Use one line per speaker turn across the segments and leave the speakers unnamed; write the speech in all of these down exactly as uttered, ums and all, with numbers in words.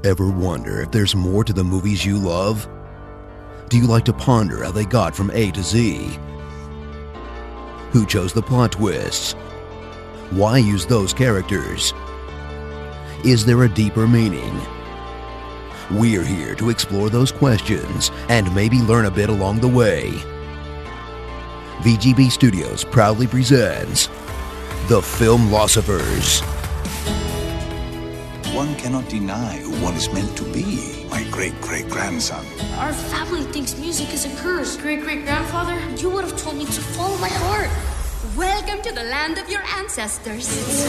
Ever wonder if there's more to the movies you love? Do you like to ponder how they got from A to Z? Who chose the plot twists? Why use those characters? Is there a deeper meaning? We're here to explore those questions and maybe learn a bit along the way. V G B Studios proudly presents The Filmlosophers.
One cannot deny who one is meant to be, my great-great-grandson.
Our family thinks music is a curse. Great-great-grandfather, you would have told me to follow my heart.
Welcome to the land of your ancestors.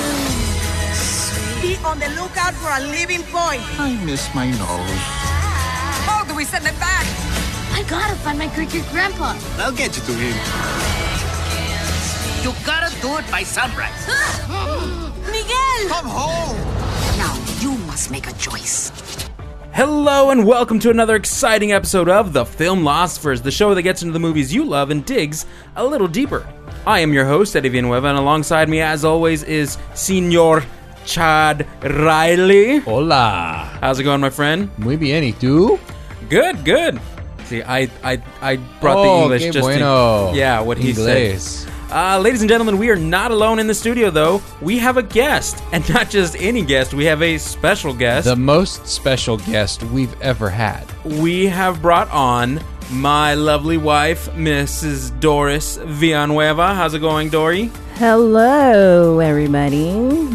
Be on the lookout for a living point.
I miss my nose.
How do we send it back?
I gotta find my great-great-grandpa.
I'll get you to him.
You gotta do it by sunrise.
Miguel!
Come home!
Now you must make a choice.
Hello and welcome to another exciting episode of The Filmlosophers, the show that gets into the movies you love and digs a little deeper. I am your host, Eddie Villanueva, and alongside me, as always, is Senor Chad Riley.
Hola.
How's it going, my friend?
Muy bien, ¿y tú?
Good, good. See, I I, I brought
oh,
the English
qué
just
bueno.
to... Yeah, what he
Inglés.
said. Uh, ladies and gentlemen, we are not alone in the studio, though. We have a guest, and not just any guest. We have a special guest.
The most special guest we've ever had.
We have brought on my lovely wife, Missus Doris Villanueva. How's it going, Dory?
Hello, everybody.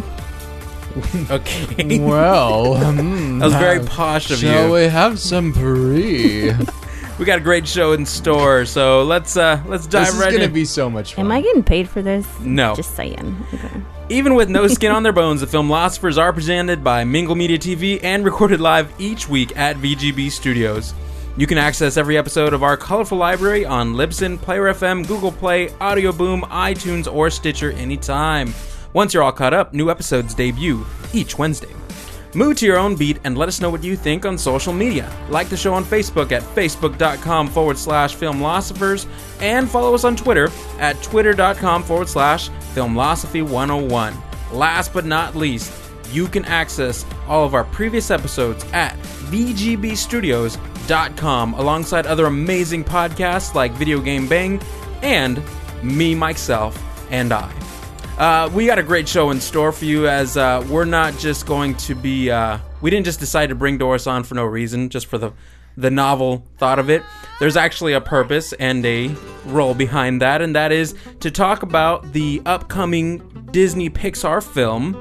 Okay.
Well, hmm,
that was very posh of
shall
you.
we have some brie?
We got a great show in store, so let's uh, let's dive
this is
right in.
This is gonna be so much fun.
Am I getting paid for this?
No.
Just saying. Okay.
Even with no skin on their bones, the Filmlosophers are presented by Mingle Media T V and recorded live each week at V G B Studios. You can access every episode of our colorful library on Libsyn, Player F M, Google Play, Audio Boom, iTunes, or Stitcher anytime. Once you're all caught up, new episodes debut each Wednesday. Move to your own beat and let us know what you think on social media. Like the show on Facebook at facebook.com forward slash filmlosophers and follow us on Twitter at twitter.com forward slash filmlosophy101. Last but not least, you can access all of our previous episodes at v g b studios dot com alongside other amazing podcasts like Video Game Bang and me, myself, and I. Uh, we got a great show in store for you as uh, we're not just going to be... Uh, we didn't just decide to bring Doris on for no reason, just for the, the novel thought of it. There's actually a purpose and a role behind that, and that is to talk about the upcoming Disney Pixar film...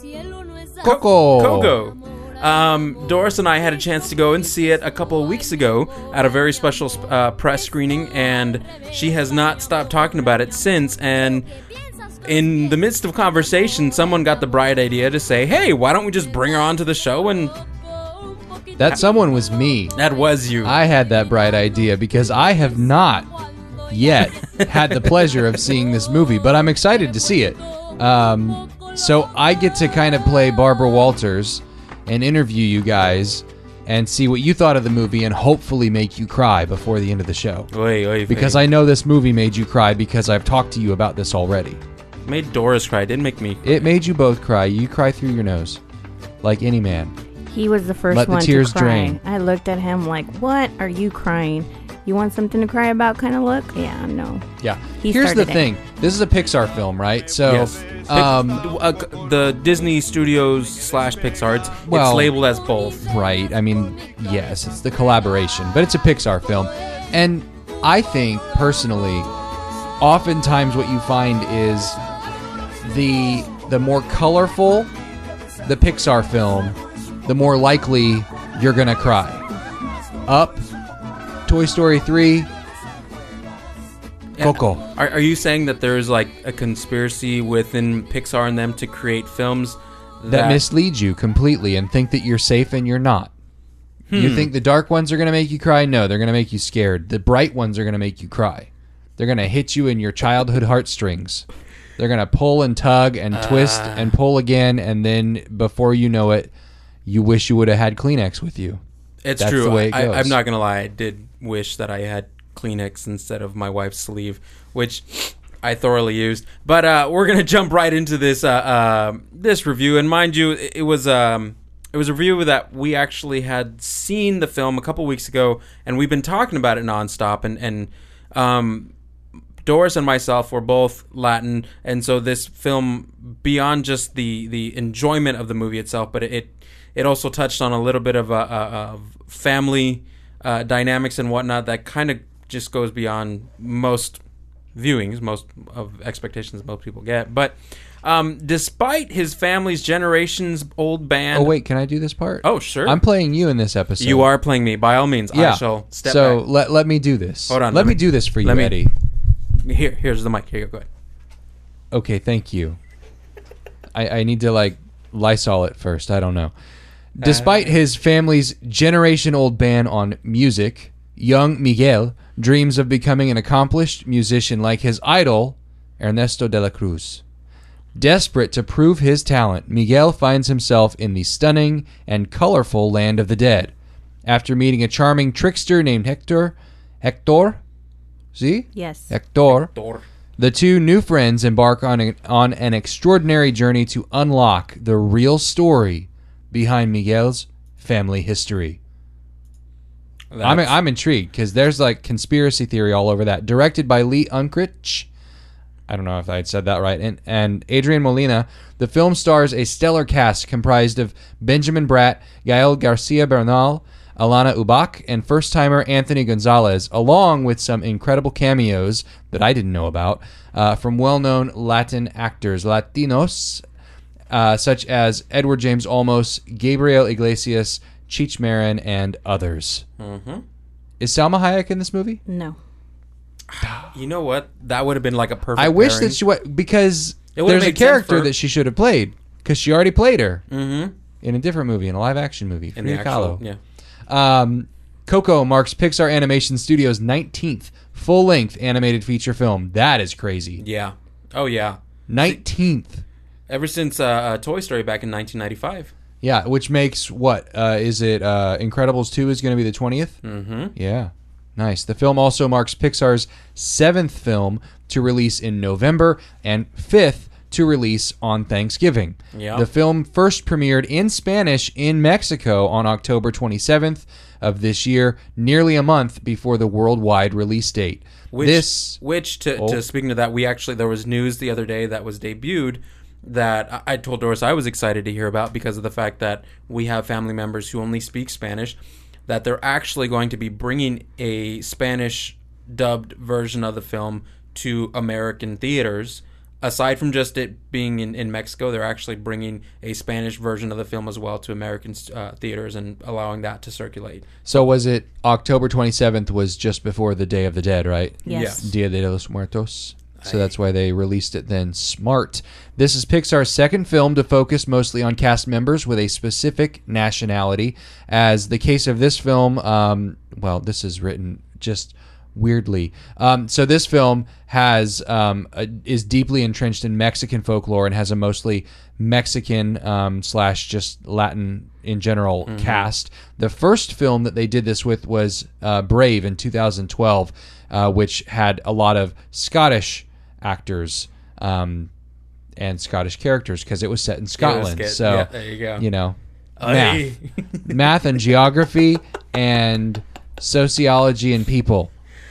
Coco.
Coco. Um, Doris and I had a chance to go and see it a couple of weeks ago at a very special uh, press screening, and she has not stopped talking about it since, and... in the midst of conversation, someone got the bright idea to say, hey, why don't we just bring her onto the show? And
that someone was me.
That was you.
I had that bright idea because I have not yet had the pleasure of seeing this movie, but I'm excited to see it. Um, so I get to kind of play Barbara Walters and interview you guys and see what you thought of the movie and hopefully make you cry before the end of the show.
Oy, oy,
because
oy.
I know this movie made you cry because I've talked to you about this already.
Made Doris cry, didn't make me cry.
It made you both cry. You cry through your nose, like any man.
He was the first
Let the
one
tears
to cry.
drain.
I looked at him like, what are you crying? You want something to cry about kind of look? Yeah, no.
Yeah.
He
Here's the
started it.
thing. This is a Pixar film, right? So,
yes.
um,
uh, the Disney Studios slash Pixar, it's,
Well-
it's labeled as both.
right. I mean, yes, it's the collaboration, but it's a Pixar film. And I think, personally, oftentimes what you find is the the more colorful the Pixar film, the more likely you're going to cry. Up, Toy Story three, Coco.
Are, are you saying that there's like a conspiracy within Pixar and them to create films that,
that misleads you completely and think that you're safe and you're not?
Hmm.
You think the dark ones are going to make you cry? No, they're going to make you scared. The bright ones are going to make you cry. They're going to hit you in your childhood heartstrings. They're going to pull and tug and
Uh.
twist and pull again, and then before you know it, you wish you would have had Kleenex with you.
It's
That's
true.
the way it
I,
goes.
I'm not going to lie. I did wish that I had Kleenex instead of my wife's sleeve, which I thoroughly used. But uh, we're going to jump right into this uh, uh, this review. And mind you, it, it was um, it was a review that we actually had seen the film a couple weeks ago, and we've been talking about it nonstop. And and um, Doris and myself were both Latin, and so this film, beyond just the, the enjoyment of the movie itself, but it it also touched on a little bit of a, a, a family uh, dynamics and whatnot that kind of just goes beyond most viewings, most of expectations most people get. But um, despite his family's generations old band...
Oh, wait, can I do this part?
Oh, sure.
I'm playing you in this episode.
You are playing me. By all means,
yeah.
I shall step
so
back.
let, let me do this.
Hold on.
Let,
let
me, do this for you,
me,
Eddie.
Here, here's the mic. Here you go. Go ahead.
Okay, thank you. I, I need to, like, Lysol it first. I don't know. Despite uh, his family's generation-old ban on music, young Miguel dreams of becoming an accomplished musician like his idol, Ernesto de la Cruz. Desperate to prove his talent, Miguel finds himself in the stunning and colorful land of the dead. After meeting a charming trickster named Hector, Hector? See?
Yes.
Hector.
Hector.
The two new friends embark on, a, on an extraordinary journey to unlock the real story behind Miguel's family history. I'm I'm intrigued because there's like conspiracy theory all over that. Directed by Lee Unkrich, I don't know if I had said that right, and and Adrian Molina. The film stars a stellar cast comprised of Benjamin Bratt, Gael Garcia Bernal, Alana Ubach, and first-timer Anthony Gonzalez, along with some incredible cameos that I didn't know about uh, from well-known Latin actors, Latinos, uh, such as Edward James Olmos, Gabriel Iglesias, Cheech Marin, and others.
Mm-hmm.
Is Salma Hayek in this movie?
No.
You know what? That would have been like a perfect
I wish
pairing.
that she would, because
It would've
there's a
made sense
character
for-
that she should have played, because she already played her
Mm-hmm.
in a different movie, in a live-action movie.
In the
Frida
actual,
Kahlo.
yeah.
Um, Coco marks Pixar Animation Studios' nineteenth full-length animated feature film. That is crazy.
Yeah. Oh, yeah.
nineteenth.
Ever since uh, uh, Toy Story back in nineteen ninety-five.
Yeah, which makes what? Uh, is it uh, Incredibles two is going to be the twentieth?
Mm-hmm.
Yeah. Nice. The film also marks Pixar's seventh film to release in November and fifth to release on Thanksgiving.
Yeah.
The film first premiered in Spanish in Mexico on October twenty-seventh of this year, nearly a month before the worldwide release date.
Which,
this,
which to,
oh.
to speaking to that, we actually, there was news the other day that was debuted that I, I told Doris I was excited to hear about because of the fact that we have family members who only speak Spanish, that they're actually going to be bringing a Spanish dubbed version of the film to American theaters. Aside from just it being in, in Mexico, they're actually bringing a Spanish version of the film as well to American uh, theaters and allowing that to circulate.
So was it October twenty-seventh was just before the Day of the Dead, right?
Yes.
Yes.
Dia de los Muertos. So that's why they released it then. Smart. This is Pixar's second film to focus mostly on cast members with a specific nationality. As the case of this film, um, well, this is written just weirdly. Um, so this film has um, a, is deeply entrenched in Mexican folklore and has a mostly Mexican um, slash just Latin in general
Mm-hmm.
cast. The first film that they did this with was uh, Brave in two thousand twelve, uh, which had a lot of Scottish actors um, and Scottish characters because it was set in Scotland.
good.
So
Yeah, there you go.
you know,
Aye.
math, math and geography and sociology and people.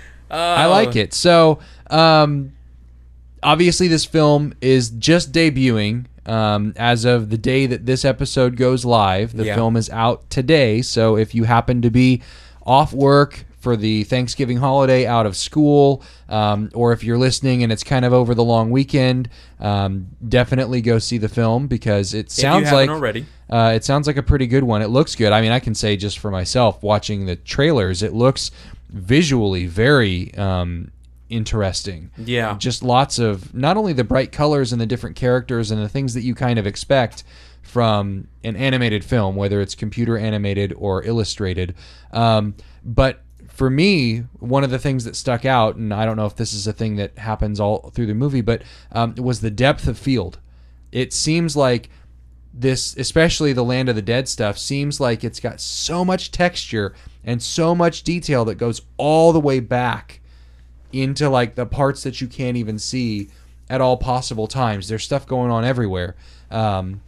I like it. So, um, obviously, this film is just debuting um, as of the day that this episode goes live. The
Yeah.
film is out today. So, if you happen to be off work for the Thanksgiving holiday, out of school, um, or if you're listening and it's kind of over the long weekend, um, definitely go see the film because it sounds
haven't
like
already.
Uh, it sounds like a pretty good one. It looks good. I mean, I can say just for myself, watching the trailers, it looks visually very um, interesting.
Yeah.
Just lots of, not only the bright colors and the different characters and the things that you kind of expect from an animated film, whether it's computer animated or illustrated, um, but for me, one of the things that stuck out, and I don't know if this is a thing that happens all through the movie, but um, was the depth of field. It seems like this, especially the Land of the Dead stuff, seems like it's got so much texture and so much detail that goes all the way back into like the parts that you can't even see at all possible times. There's stuff going on everywhere. Um,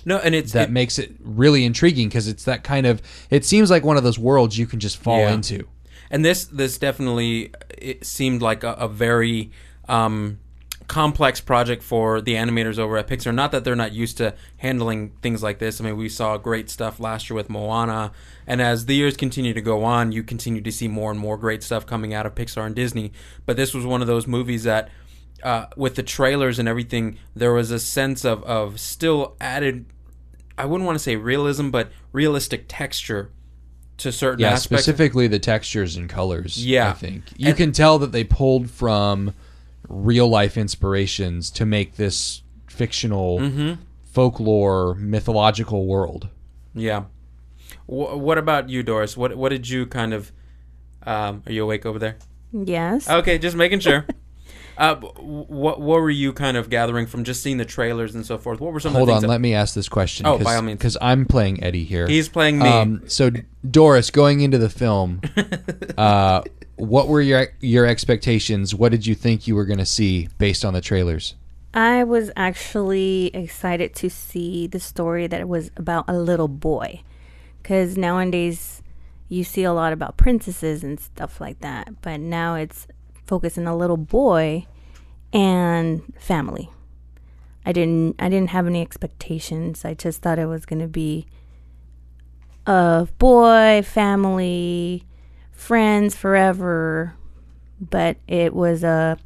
No, and it's
that
it,
makes it really intriguing because it's that kind of. It seems like one of those worlds you can just fall
Yeah.
into.
And this this definitely it seemed like a, a very um, complex project for the animators over at Pixar. Not that they're not used to handling things like this. I mean, we saw great stuff last year with Moana, and as the years continue to go on, you continue to see more and more great stuff coming out of Pixar and Disney. But this was one of those movies that, uh, with the trailers and everything, there was a sense of, of still added, I wouldn't want to say realism, but realistic texture to certain
Yeah,
aspects.
specifically the textures and colors.
Yeah.
I think you
And-
can tell that they pulled from real life inspirations to make this fictional
Mm-hmm.
folklore mythological world.
Yeah. W- what about you, Doris? What what did you kind of? Um, are you awake over there?
Yes.
Okay, just making sure. uh, b- what what were you kind of gathering from just seeing the trailers and so forth? What were some
Hold
of the
on,
things?
let me ask this question.
Oh, by all means.
Because I'm playing Eddie here.
He's playing me.
Um, so, Doris, going into the film, uh, what were your your expectations? What did you think you were going to see based on the trailers?
I was actually excited to see the story that was about a little boy. Because nowadays you see a lot about princesses and stuff like that. But now it's focusing on a little boy and family. I didn't I didn't have any expectations. I just thought it was going to be a boy, family, friends forever. But it was a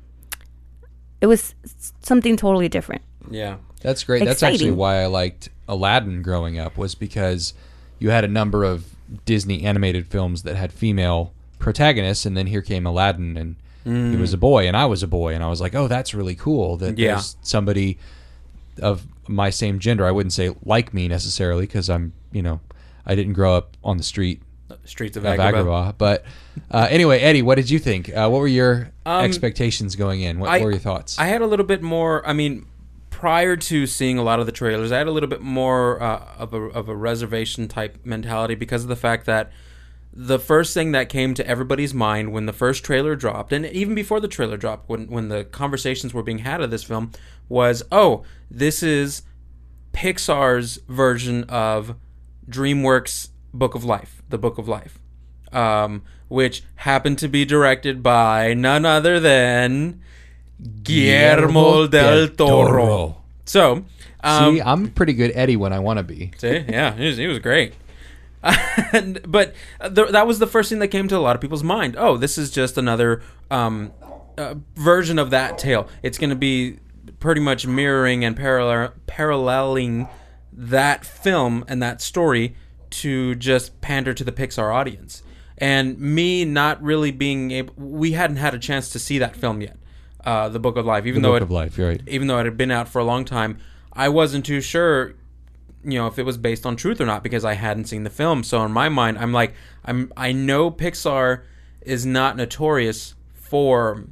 it was something totally different.
Yeah.
That's great. That's actually
Exciting.
why I liked Aladdin growing up, was because you had a number of Disney animated films that had female protagonists, and then here came Aladdin, and
Mm.
he was a boy, and I was a boy, and I was like, oh, that's really cool that
Yeah.
there's somebody of my same gender. I wouldn't say like me necessarily, because I'm, you know, I didn't grow up on the street
Streets of
of
Agrabah.
Agrabah. But uh, anyway, Eddie, what did you think? Uh, what were your
Um,
expectations going in? What
I-
were your thoughts?
I had a little bit more. I mean, prior to seeing a lot of the trailers, I had a little bit more uh, of a of a reservation type mentality because of the fact that the first thing that came to everybody's mind when the first trailer dropped, and even before the trailer dropped, when when the conversations were being had of this film, was, oh, this is Pixar's version of DreamWorks' Book of Life, The Book of Life, um, which happened to be directed by none other than Guillermo del Toro. So, um,
See, I'm pretty good Eddie when I want to be.
see, yeah, he was, he was great. And, but th- that was the first thing that came to a lot of people's mind. Oh, this is just another um, uh, version of that tale. It's going to be pretty much mirroring and parallel- paralleling that film and that story to just pander to the Pixar audience. And me not really being able, we hadn't had a chance to see that film yet, uh, The Book of Life, even
The
though
Book
it,
of Life, you're right.
even though it had been out for a long time. I wasn't too sure, you know, if it was based on truth or not because I hadn't seen the film. So in my mind, I'm like, I'm I know Pixar is not notorious for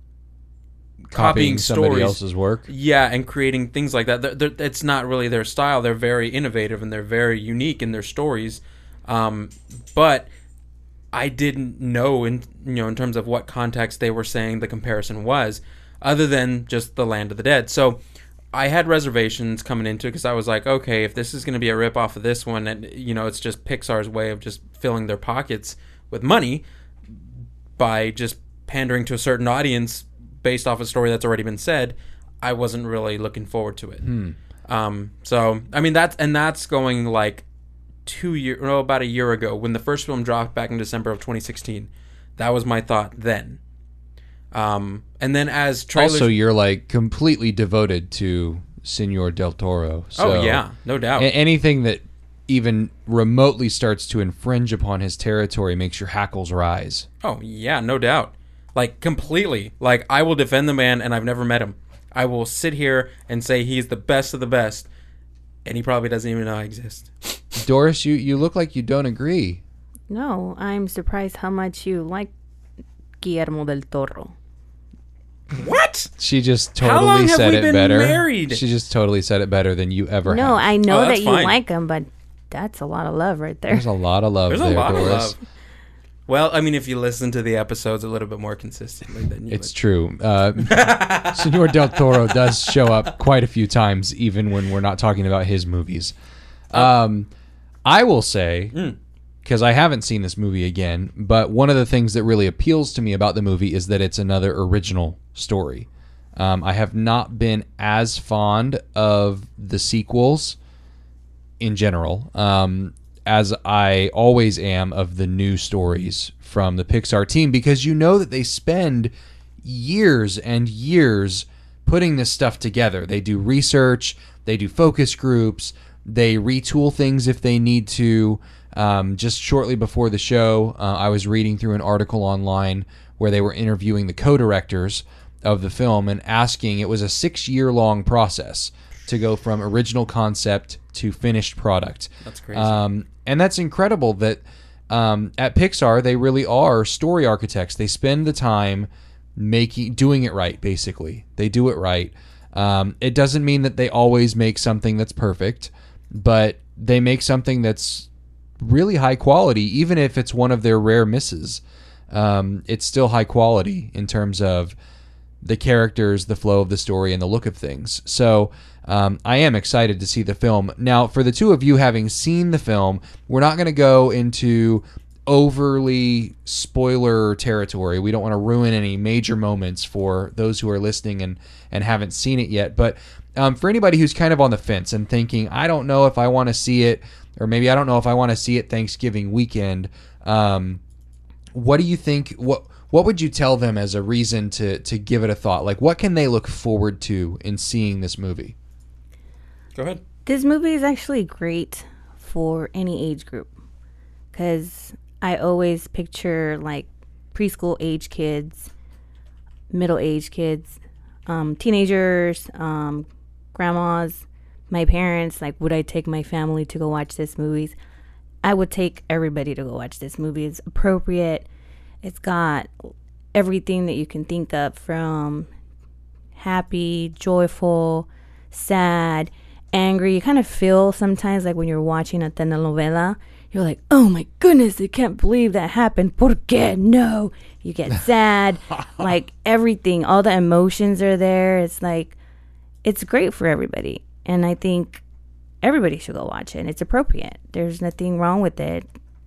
copying,
somebody
stories.
else's work.
Yeah, and creating things like that. They're, they're, it's not really their style. They're very innovative and they're very unique in their stories. Um, but I didn't know, in you know, in terms of what context they were saying the comparison was, other than just the Land of the Dead. So I had reservations coming into it because I was like, okay, if this is going to be a rip off of this one, and you know, it's just Pixar's way of just filling their pockets with money by just pandering to a certain audience based off a story that's already been said, I wasn't really looking forward to it.
Hmm.
Um, so I mean that's and that's going like two year, no, about a year ago when the first film dropped back in December of twenty sixteen. That was my thought then. Um, and then as trailers,
Also, you're like completely devoted to Senor Del Toro. So
oh yeah, no doubt.
a- anything that even remotely starts to infringe upon his territory makes your hackles rise.
Oh yeah, no doubt. Like completely. Like I will defend the man, and I've never met him. I will sit here and say he's the best of the best, and he probably doesn't even know I exist.
Doris, you, you look like you don't agree.
No, I'm surprised how much you like Guillermo del Toro.
What?
She just
How
totally
long have
said
we
it
been
better.
married?
She just totally said it better than you ever
No,
have.
I know
Oh,
that
that's
you
fine.
like him, but that's a lot of love right there.
There's a lot of love
There's
there,
a lot
Doris.
of love. Well, I mean, if you listen to the episodes a little bit more consistently, then you
It's
would.
true. Uh, Senor Del Toro does show up quite a few times, even when we're not talking about his movies. Um, I will say, because I haven't seen this movie again, but one of the things that really appeals to me about the movie is that it's another original story. Um, I have not been as fond of the sequels in general um, as I always am of the new stories from the Pixar team, because you know that they spend years and years putting this stuff together. They do research, they do focus groups, they retool things if they need to. Um, just shortly before the show, uh, I was reading through an article online where they were interviewing the co-directors of the film and asking, it was a six-year-long process to go from original concept to finished product.
That's crazy.
Um, and that's incredible that um, at Pixar, they really are story architects. They spend the time making doing it right, basically. They do it right. Um, it doesn't mean that they always make something that's perfect, but they make something that's really high quality, even if it's one of their rare misses. Um, it's still high quality in terms of the characters, the flow of the story, and the look of things. So um, I am excited to see the film. Now, for the two of you having seen the film, we're not going to go into overly spoiler territory. We don't want to ruin any major moments for those who are listening and, and haven't seen it yet. But um, for anybody who's kind of on the fence and thinking, I don't know if I want to see it, or maybe I don't know if I want to see it Thanksgiving weekend, um, what do you think, what what would you tell them as a reason to, to give it a thought? Like, what can they look forward to in seeing this movie?
Go ahead.
This movie is actually great for any age group, because I always picture like preschool age kids, middle age kids, um, teenagers, um, grandmas, my parents. Like, would I take my family to go watch this movie? I would take everybody to go watch this movie. It's appropriate. It's got everything that you can think of, from happy, joyful, sad, angry. You kind of feel sometimes like when you're watching a telenovela, you're like, oh my goodness, I can't believe that happened. ¿Por qué? No. You get sad. Like, everything, all the emotions are there. It's like, it's great for everybody. And I think everybody should go watch it. And it's appropriate. There's nothing wrong with it.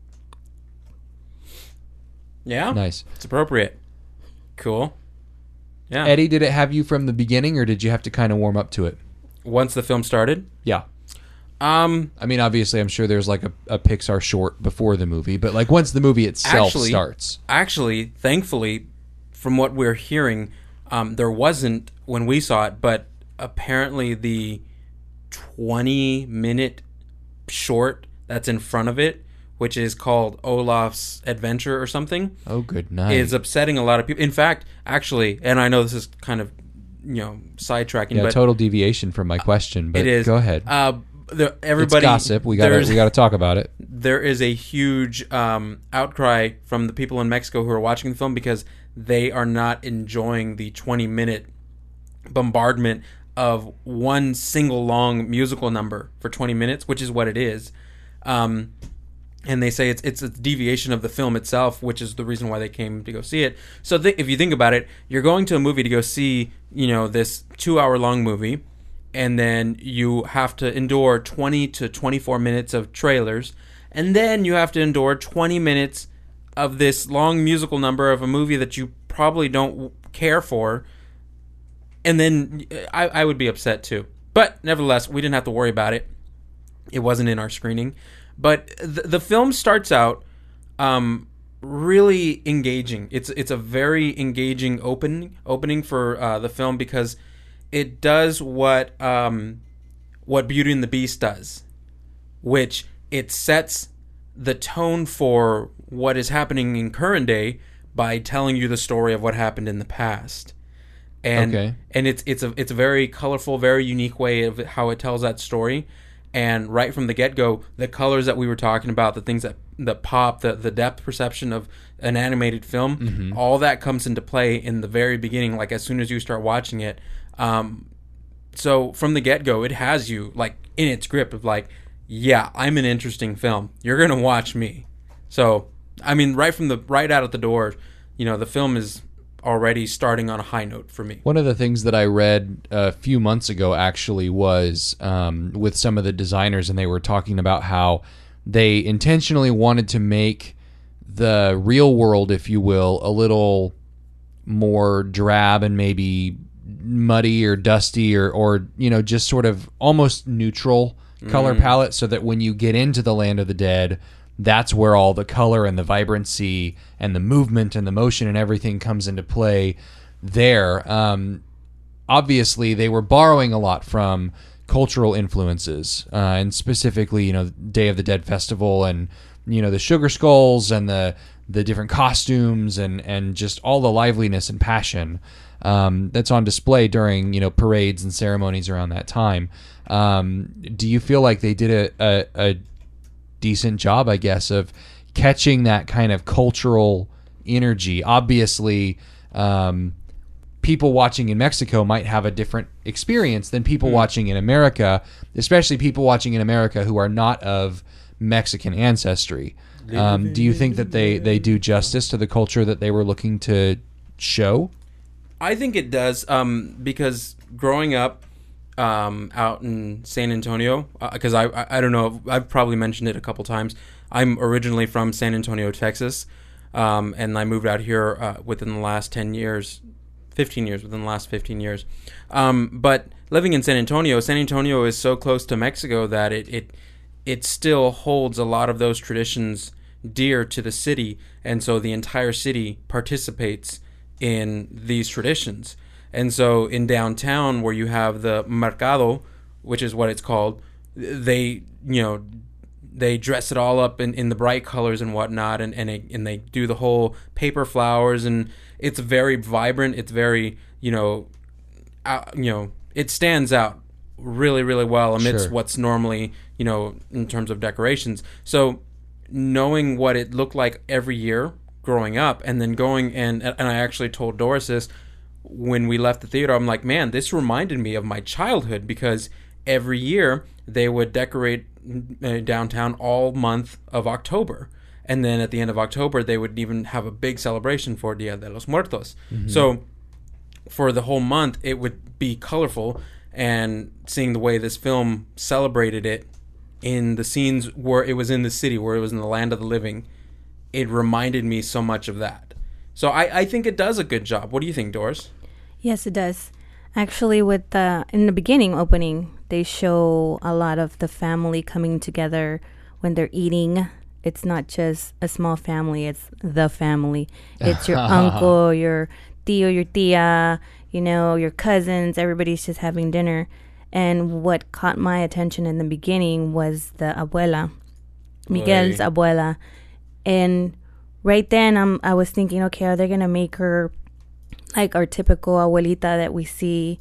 Yeah.
Nice.
It's appropriate. Cool. Yeah.
Eddie, did it have you from the beginning, or did you have to kind of warm up to it?
Once the film started?
Yeah.
Um,
I mean, obviously, I'm sure there's like a, a Pixar short before the movie, but like once the movie itself
actually,
starts.
Actually, thankfully, from what we're hearing, um, there wasn't when we saw it, but apparently the twenty minute short that's in front of it, which is called Olaf's Adventure or something.
Oh, good night.
Is upsetting a lot of people. In fact, actually, and I know this is kind of, you know, sidetracking,
yeah,
but
total deviation from my question, but
it is.
go ahead.
Uh, the, everybody,
it's gossip. We got to we got to talk about it.
There is a huge um, outcry from the people in Mexico who are watching the film because they are not enjoying the twenty minute bombardment of one single long musical number for twenty minutes, which is what it is. Um, and they say it's it's a deviation of the film itself, which is the reason why they came to go see it. So th- if you think about it, you're going to a movie to go see, you know, this two hour long movie, and then you have to endure twenty to twenty-four minutes of trailers, and then you have to endure twenty minutes of this long musical number of a movie that you probably don't care for. And then I, I would be upset too. But nevertheless, we didn't have to worry about it. It wasn't in our screening. But the, the film starts out um, really engaging. It's it's a very engaging opening opening for uh, the film, because it does what um, what Beauty and the Beast does, which it sets the tone for what is happening in current day by telling you the story of what happened in the past. And
okay.
and it's it's a it's a very colorful, very unique way of how it tells that story. And right from the get-go, the colors that we were talking about, the things that, that pop, the, the depth perception of an animated film,
mm-hmm.
all that comes into play in the very beginning, like as soon as you start watching it. Um, so from the get-go, it has you like in its grip of like, yeah, I'm an interesting film. You're going to watch me. So I mean, right from the right out of the door, you know, the film is already starting on a high note for me.
One of the things that I read a few months ago actually was um, with some of the designers, and they were talking about how they intentionally wanted to make the real world, if you will, a little more drab and maybe muddy or dusty or, or you know, just sort of almost neutral color
Mm.
palette, so that when you get into the Land of the Dead, that's where all the color and the vibrancy and the movement and the motion and everything comes into play there. Um, obviously, they were borrowing a lot from cultural influences, uh, and specifically, you know, Day of the Dead Festival and, you know, the sugar skulls and the the different costumes and, and just all the liveliness and passion um, that's on display during, you know, parades and ceremonies around that time. Um, do you feel like they did a, a, a decent job, I guess, of catching that kind of cultural energy? Obviously, um, people watching in Mexico might have a different experience than people mm. watching in America, especially people watching in America who are not of Mexican ancestry. Um, do you think that they, they do justice to the culture that they were looking to show?
I think it does, um, because growing up um, out in San Antonio, because uh, I, I I don't know, I've probably mentioned it a couple times. I'm originally from San Antonio, Texas, um, and I moved out here uh, within the last ten years, fifteen years, within the last fifteen years. Um, but living in San Antonio, San Antonio is so close to Mexico that it, it it still holds a lot of those traditions dear to the city, and so the entire city participates in these traditions. And so in downtown, where you have the mercado, which is what it's called, they, you know, they dress it all up in, in the bright colors and whatnot, and and, it, and they do the whole paper flowers, and it's very vibrant. It's very, you know, out, you know, it stands out really, really well amidst
Sure.
what's normally, you know, in terms of decorations. So knowing what it looked like every year growing up, and then going and and I actually told Doris this when we left the theater. I'm like, man, this reminded me of my childhood, because every year they would decorate uh, downtown all month of October, and then at the end of October they would even have a big celebration for Dia de los Muertos. Mm-hmm. So for the whole month it would be colorful, and seeing the way this film celebrated it in the scenes where it was in the city, where it was in the land of the living, it reminded me so much of that. So I, I think it does a good job. What do you think, Doris?
Yes, it does. Actually, with the in the beginning opening, they show a lot of the family coming together when they're eating. It's not just a small family, it's the family. It's your uncle, your tío, your tía, you know, your cousins. Everybody's just having dinner. And what caught my attention in the beginning was the abuela, Miguel's
Oy.
abuela. And right then I'm, I was thinking, okay, are they going to make her like our typical abuelita that we see,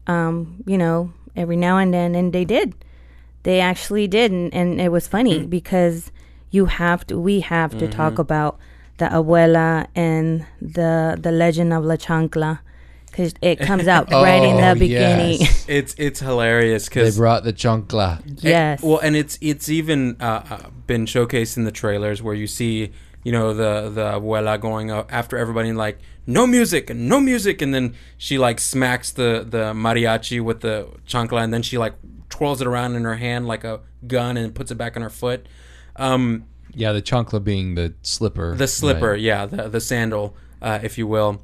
um, you know, every now and then? And they did. They actually did. And, and it was funny because you have to, we have to mm-hmm. talk about the abuela and the the legend of La Chancla. Because it comes out
oh,
right in the beginning.
Yes.
It's it's hilarious because
they brought the chancla.
Yes.
And, well, and it's it's even uh, uh, been showcased in the trailers where you see, you know, the the abuela going up after everybody and like, no music and no music, and then she like smacks the the mariachi with the chancla, and then she like twirls it around in her hand like a gun and puts it back on her foot. Um,
yeah, the chancla being the slipper.
The slipper,
right.
yeah, the the sandal, uh, if you will.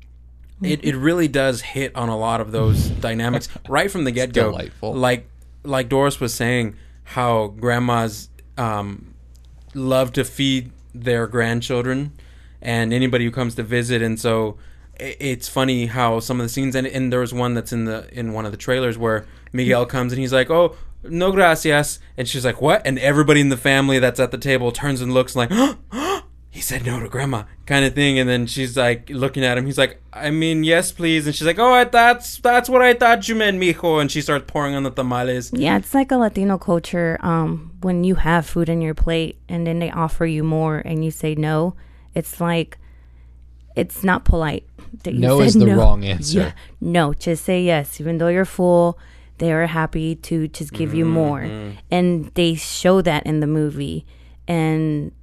It it really does hit on a lot of those dynamics right from the get go.
Delightful.
Like like Doris was saying, how grandmas um, love to feed their grandchildren and anybody who comes to visit, and so it, it's funny how some of the scenes, and, and there was one that's in the in one of the trailers where Miguel comes and he's like, oh, no gracias, and she's like, what? And everybody in the family that's at the table turns and looks like, oh, he said no to grandma, kind of thing. And then she's like looking at him. He's like, I mean, yes, please. And she's like, oh, that's that's what I thought you meant, mijo. And she starts pouring on the tamales.
Yeah, it's like a Latino culture. Um, when you have food in your plate and then they offer you more and you say no, it's like, it's not polite that you
no
said
is the
no.
wrong answer.
Yeah, no, just say yes. Even though you're full, they are happy to just give mm-hmm. you more. And they show that in the movie. And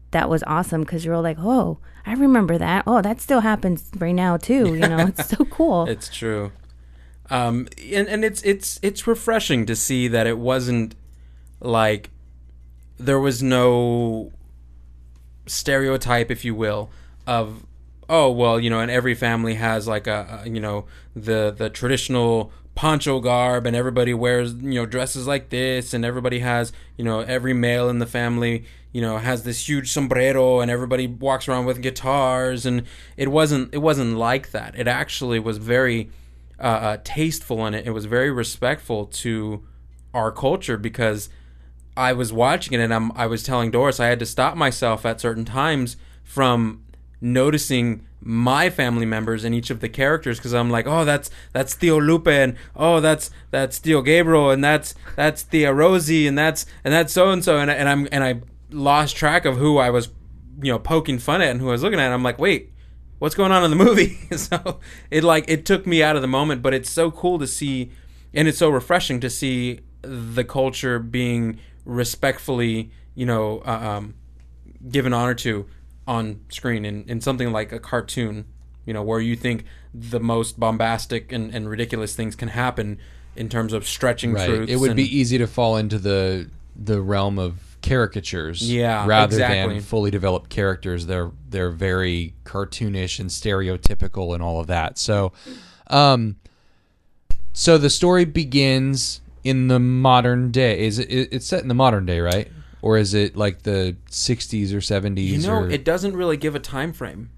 that was awesome because you're all like, oh, I remember that. Oh, that still happens right now too. You know, it's so cool.
It's true. Um, and, and it's it's it's refreshing to see that it wasn't like there was no stereotype, if you will, of oh well, you know, and every family has like a, a you know the the traditional poncho garb, and everybody wears you know dresses like this, and everybody has you know every male in the family you know has this huge sombrero, and everybody walks around with guitars, and it wasn't it wasn't like that. It actually was very uh, uh, tasteful, and it, it was very respectful to our culture, because I was watching it and I'm, I was telling Doris I had to stop myself at certain times from noticing my family members in each of the characters, because I'm like, oh, that's that's Tio Lupe, and oh, that's that's Tio Gabriel, and that's that's Tia Rosie, and that's and that's so and so, and and I'm and I lost track of who I was, you know, poking fun at and who I was looking at. And I'm like, wait, what's going on in the movie? So it like it took me out of the moment, but it's so cool to see, and it's so refreshing to see the culture being respectfully, you know, uh, um, given honor to on screen in, in something like a cartoon, you know, where you think the most bombastic and, and ridiculous things can happen in terms of stretching
right.
truths.
It would
and,
be easy to fall into the the realm of caricatures,
yeah,
rather
exactly.
than fully developed characters. They're they're very cartoonish and stereotypical and all of that. So, um, so the story begins in the modern day. Is it? It's set in the modern day, right? Or is it like the sixties or seventies?
You know,
or...
it doesn't really give a time frame.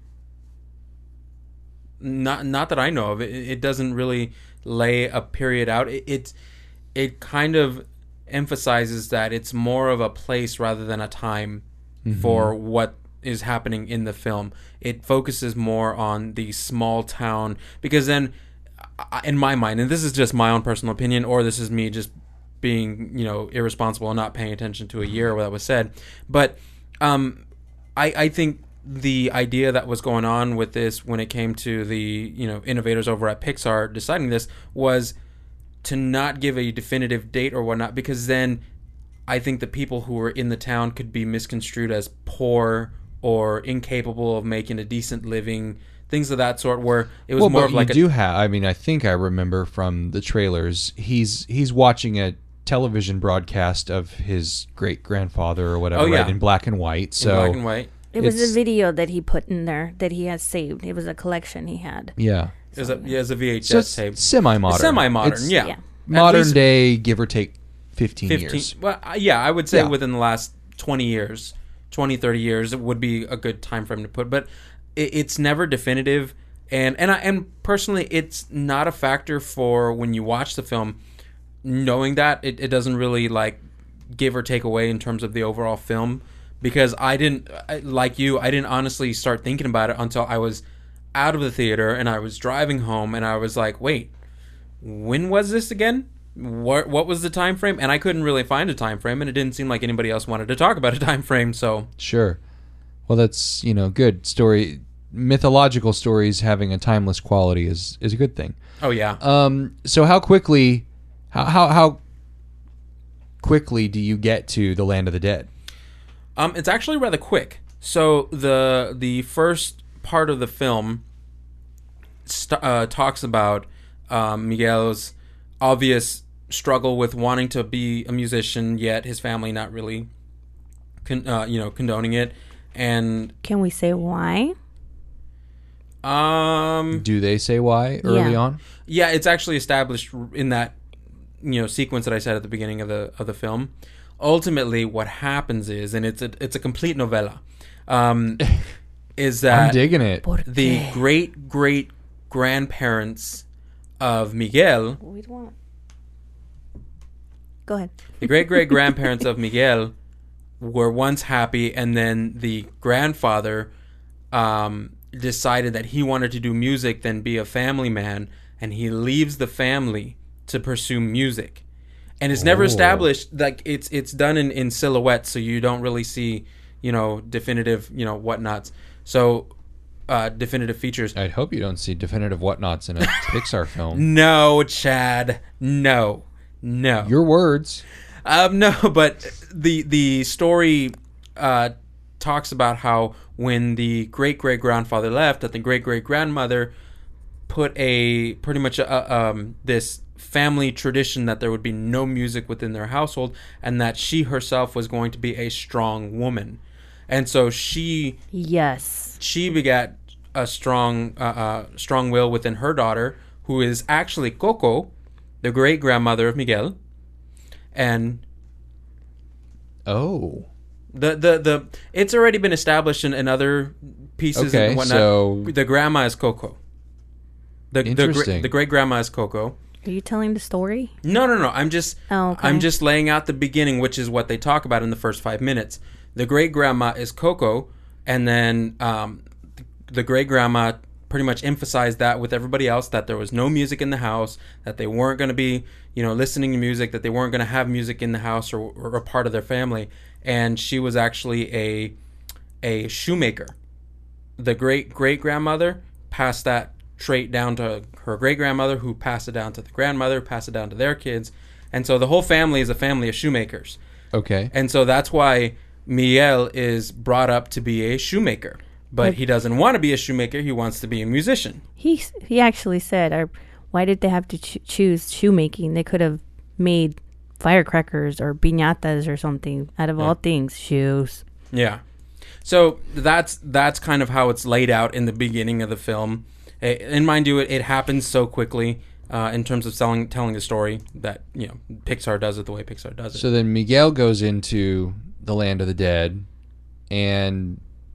Not not that I know of. It, it doesn't really lay a period out. It, it it kind of emphasizes that it's more of a place rather than a time mm-hmm. for what is happening in the film. It focuses more on the small town, because then, in my mind, and this is just my own personal opinion, or this is me just being, you know, irresponsible and not paying attention to a year that was said, but um, I, I think the idea that was going on with this when it came to the, you know, innovators over at Pixar deciding this was to not give a definitive date or whatnot, because then I think the people who were in the town could be misconstrued as poor or incapable of making a decent living, things of that sort, where it was
well,
more
but
of like
you
a...
do have, I mean, I think I remember from the trailers, he's he's watching a television broadcast of his great-grandfather or whatever,
oh, yeah.
right, in black and white. So
in black and white.
It was a video that he put in there that he has saved. It was a collection he had.
Yeah.
It was a, yeah, it was a V H S
so it's
tape.
Semi-modern.
It's semi-modern,
it's
yeah.
yeah.
Modern
least,
day, give or take fifteen, fifteen years.
Well, yeah, I would say
yeah.
within the last twenty years, twenty, thirty years, it would be a good time frame to put. But it, it's never definitive. And and I and personally, it's not a factor for when you watch the film. Knowing that, it, it doesn't really like give or take away in terms of the overall film, because I didn't, like you, I didn't honestly start thinking about it until I was out of the theater and I was driving home, and I was like, wait, when was this again? What what was the time frame? And I couldn't really find a time frame, and it didn't seem like anybody else wanted to talk about a time frame. So
sure, well, that's, you know, good story. Mythological stories having a timeless quality is is a good thing.
Oh yeah.
Um. So how quickly, how how how quickly do you get to the Land of the Dead?
Um, it's actually rather quick. So the the first part of the film st- uh, talks about um, Miguel's obvious struggle with wanting to be a musician, yet his family not really, con- uh, you know, condoning it. And
can we say why?
Um,
do they say why early
yeah.
on?
Yeah, it's actually established in that, you know, sequence that I said at the beginning of the of the film. Ultimately, what happens is, and it's a it's a complete novella, um, is that
I'm digging it.
The great great grandparents of Miguel.
We want. Go ahead.
The great great grandparents of Miguel were once happy, and then the grandfather um, decided that he wanted to do music, then be a family man, and he leaves the family to pursue music. And it's never
Oh.
established, like it's it's done in, in silhouette, so you don't really see, you know, definitive, you know, whatnots. So uh, definitive features.
I'd hope you don't see definitive whatnots in a Pixar film.
No, Chad. No. No.
Your words.
Um, no, but the the story uh, talks about how when the great great grandfather left, that the great great grandmother put a pretty much a, um, this family tradition that there would be no music within their household, and that she herself was going to be a strong woman, and so she
Yes.
she begat a strong uh, uh, strong will within her daughter, who is actually Coco, the great grandmother of Miguel, and
Oh.
the the the it's already been established in, in other pieces
Okay,
and whatnot.
so-
The grandma is Coco. The the,
Interesting.
gra- the great grandma is Coco.
Are you telling the story?
No, no, no. I'm just
Oh, okay.
I'm just laying out the beginning, which is what they talk about in the first five minutes. The great grandma is Coco, and then um, the great grandma pretty much emphasized that with everybody else, that there was no music in the house, that they weren't going to be, you know, listening to music, that they weren't going to have music in the house or, or a part of their family. And she was actually a a shoemaker. The great great grandmother passed that trait down to her great grandmother, who passed it down to the grandmother, passed it down to their kids, and so the whole family is a family of shoemakers.
Okay.
And so that's why Miguel is brought up to be a shoemaker, but
But-
he doesn't want to be a shoemaker. He wants to be a musician.
He he actually said, or why did they have to ch- choose shoemaking? They could have made firecrackers or piñatas or something. Out of all things, shoes.
Yeah. So that's that's kind of how it's laid out in the beginning of the film. Eh, And mind you, it, it happens so quickly uh, in terms of selling, telling the story that, you know, Pixar does it the way Pixar does it.
So then Miguel goes into the land of the dead, and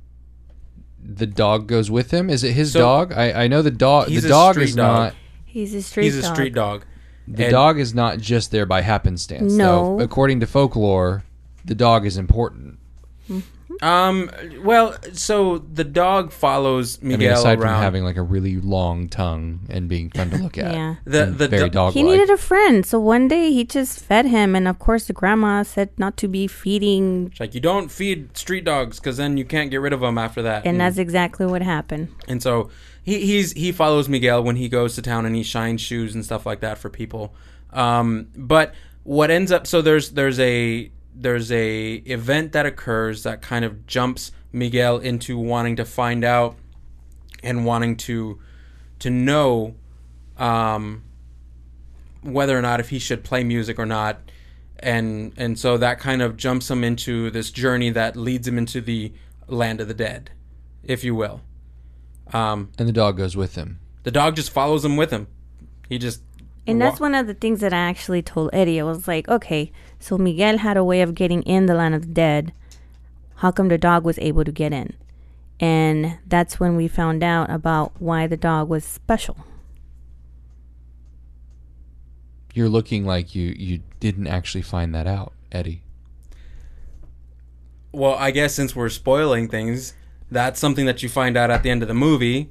the dog goes with him. Is it his
So,
dog? I, I know the dog.
he's
The
a
dog
street
is
dog.
not.
He's a street
He's a
dog.
street dog.
The
And-
dog is not just there by happenstance.
No.
though. According to folklore, the dog is important.
Um. Well, so the dog follows Miguel
I mean, aside
around.
from having like a really long tongue and being fun to look at.
Yeah.
The-
and
the
very
do-
dog-like.
He needed a friend, so one day he just fed him, and of course the grandma said not to be feeding,
It's like, you don't feed street dogs because then you can't get rid of them after that.
and that's exactly what happened.
And so he he's he follows Miguel when he goes to town, and he shines shoes and stuff like that for people. Um, but what ends up so there's there's a there's a event that occurs that kind of jumps Miguel into wanting to find out and wanting to to know um, whether or not if he should play music or not. And and so that kind of jumps him into this journey that leads him into the land of the dead, if you will. Um,
And the dog goes with him.
the dog just follows him with him. He just
And that's
wa-
one of the things that I actually told Eddie. I was like, okay, so Miguel had a way of getting in the land of the dead. How come the dog was able to get in? And that's when we found out about why the dog was special.
You're looking like you, you didn't actually find that out, Eddie.
Well, I guess since we're spoiling things, that's something that you find out at the end of the movie.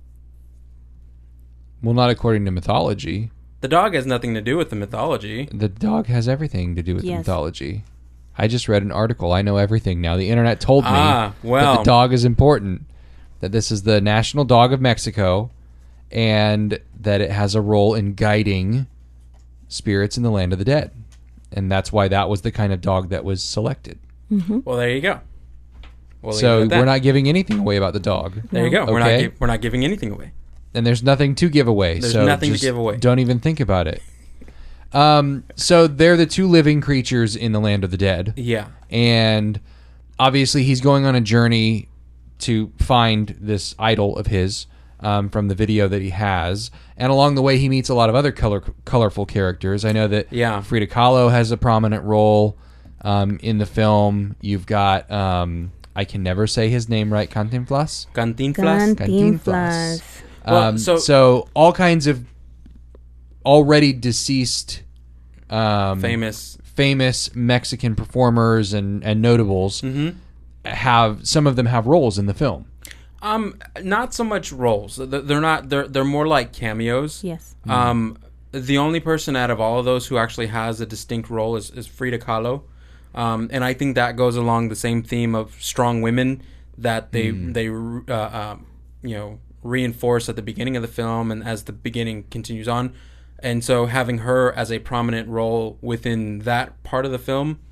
Well, not according to mythology.
The dog has nothing to do with the mythology.
The dog has everything to do with the
Yes.
mythology. I just read an article. I know everything now. The internet told me
Ah, well.
that the dog is important, that this is the national dog of Mexico, and that it has a role in guiding spirits in the land of the dead. And that's why that was the kind of dog that was selected.
Well, there you go. We'll leave it
So
at that.
we're not giving anything away about the dog.
There you go. We're not
Okay.
gi- we're not giving anything away.
And there's nothing to give away.
There's
so
nothing to
just
give away.
Don't even think about it. Um, so they're the two living creatures in the land of the dead.
Yeah.
And obviously he's going on a journey to find this idol of his um, from the video that he has. And along the way, he meets a lot of other color, colorful characters. I know that
Yeah.
Frida Kahlo has a prominent role um, in the film. You've got, um, I can never say his name right, Cantinflas?
Cantinflas.
Cantinflas.
Well,
Um,
so-
so, all kinds of already deceased, um,
Famous.
famous Mexican performers and, and notables
Mm-hmm.
have some of them have roles in the film.
Um, not so much roles. They're they're not. They're they're more like cameos.
Yes.
Um, the only person out of all of those who actually has a distinct role is, is Frida Kahlo, um, and I think that goes along the same theme of strong women that they they uh, um, you know reinforce at the beginning of the film and as the beginning continues on, and so having her as a prominent role within that part of the film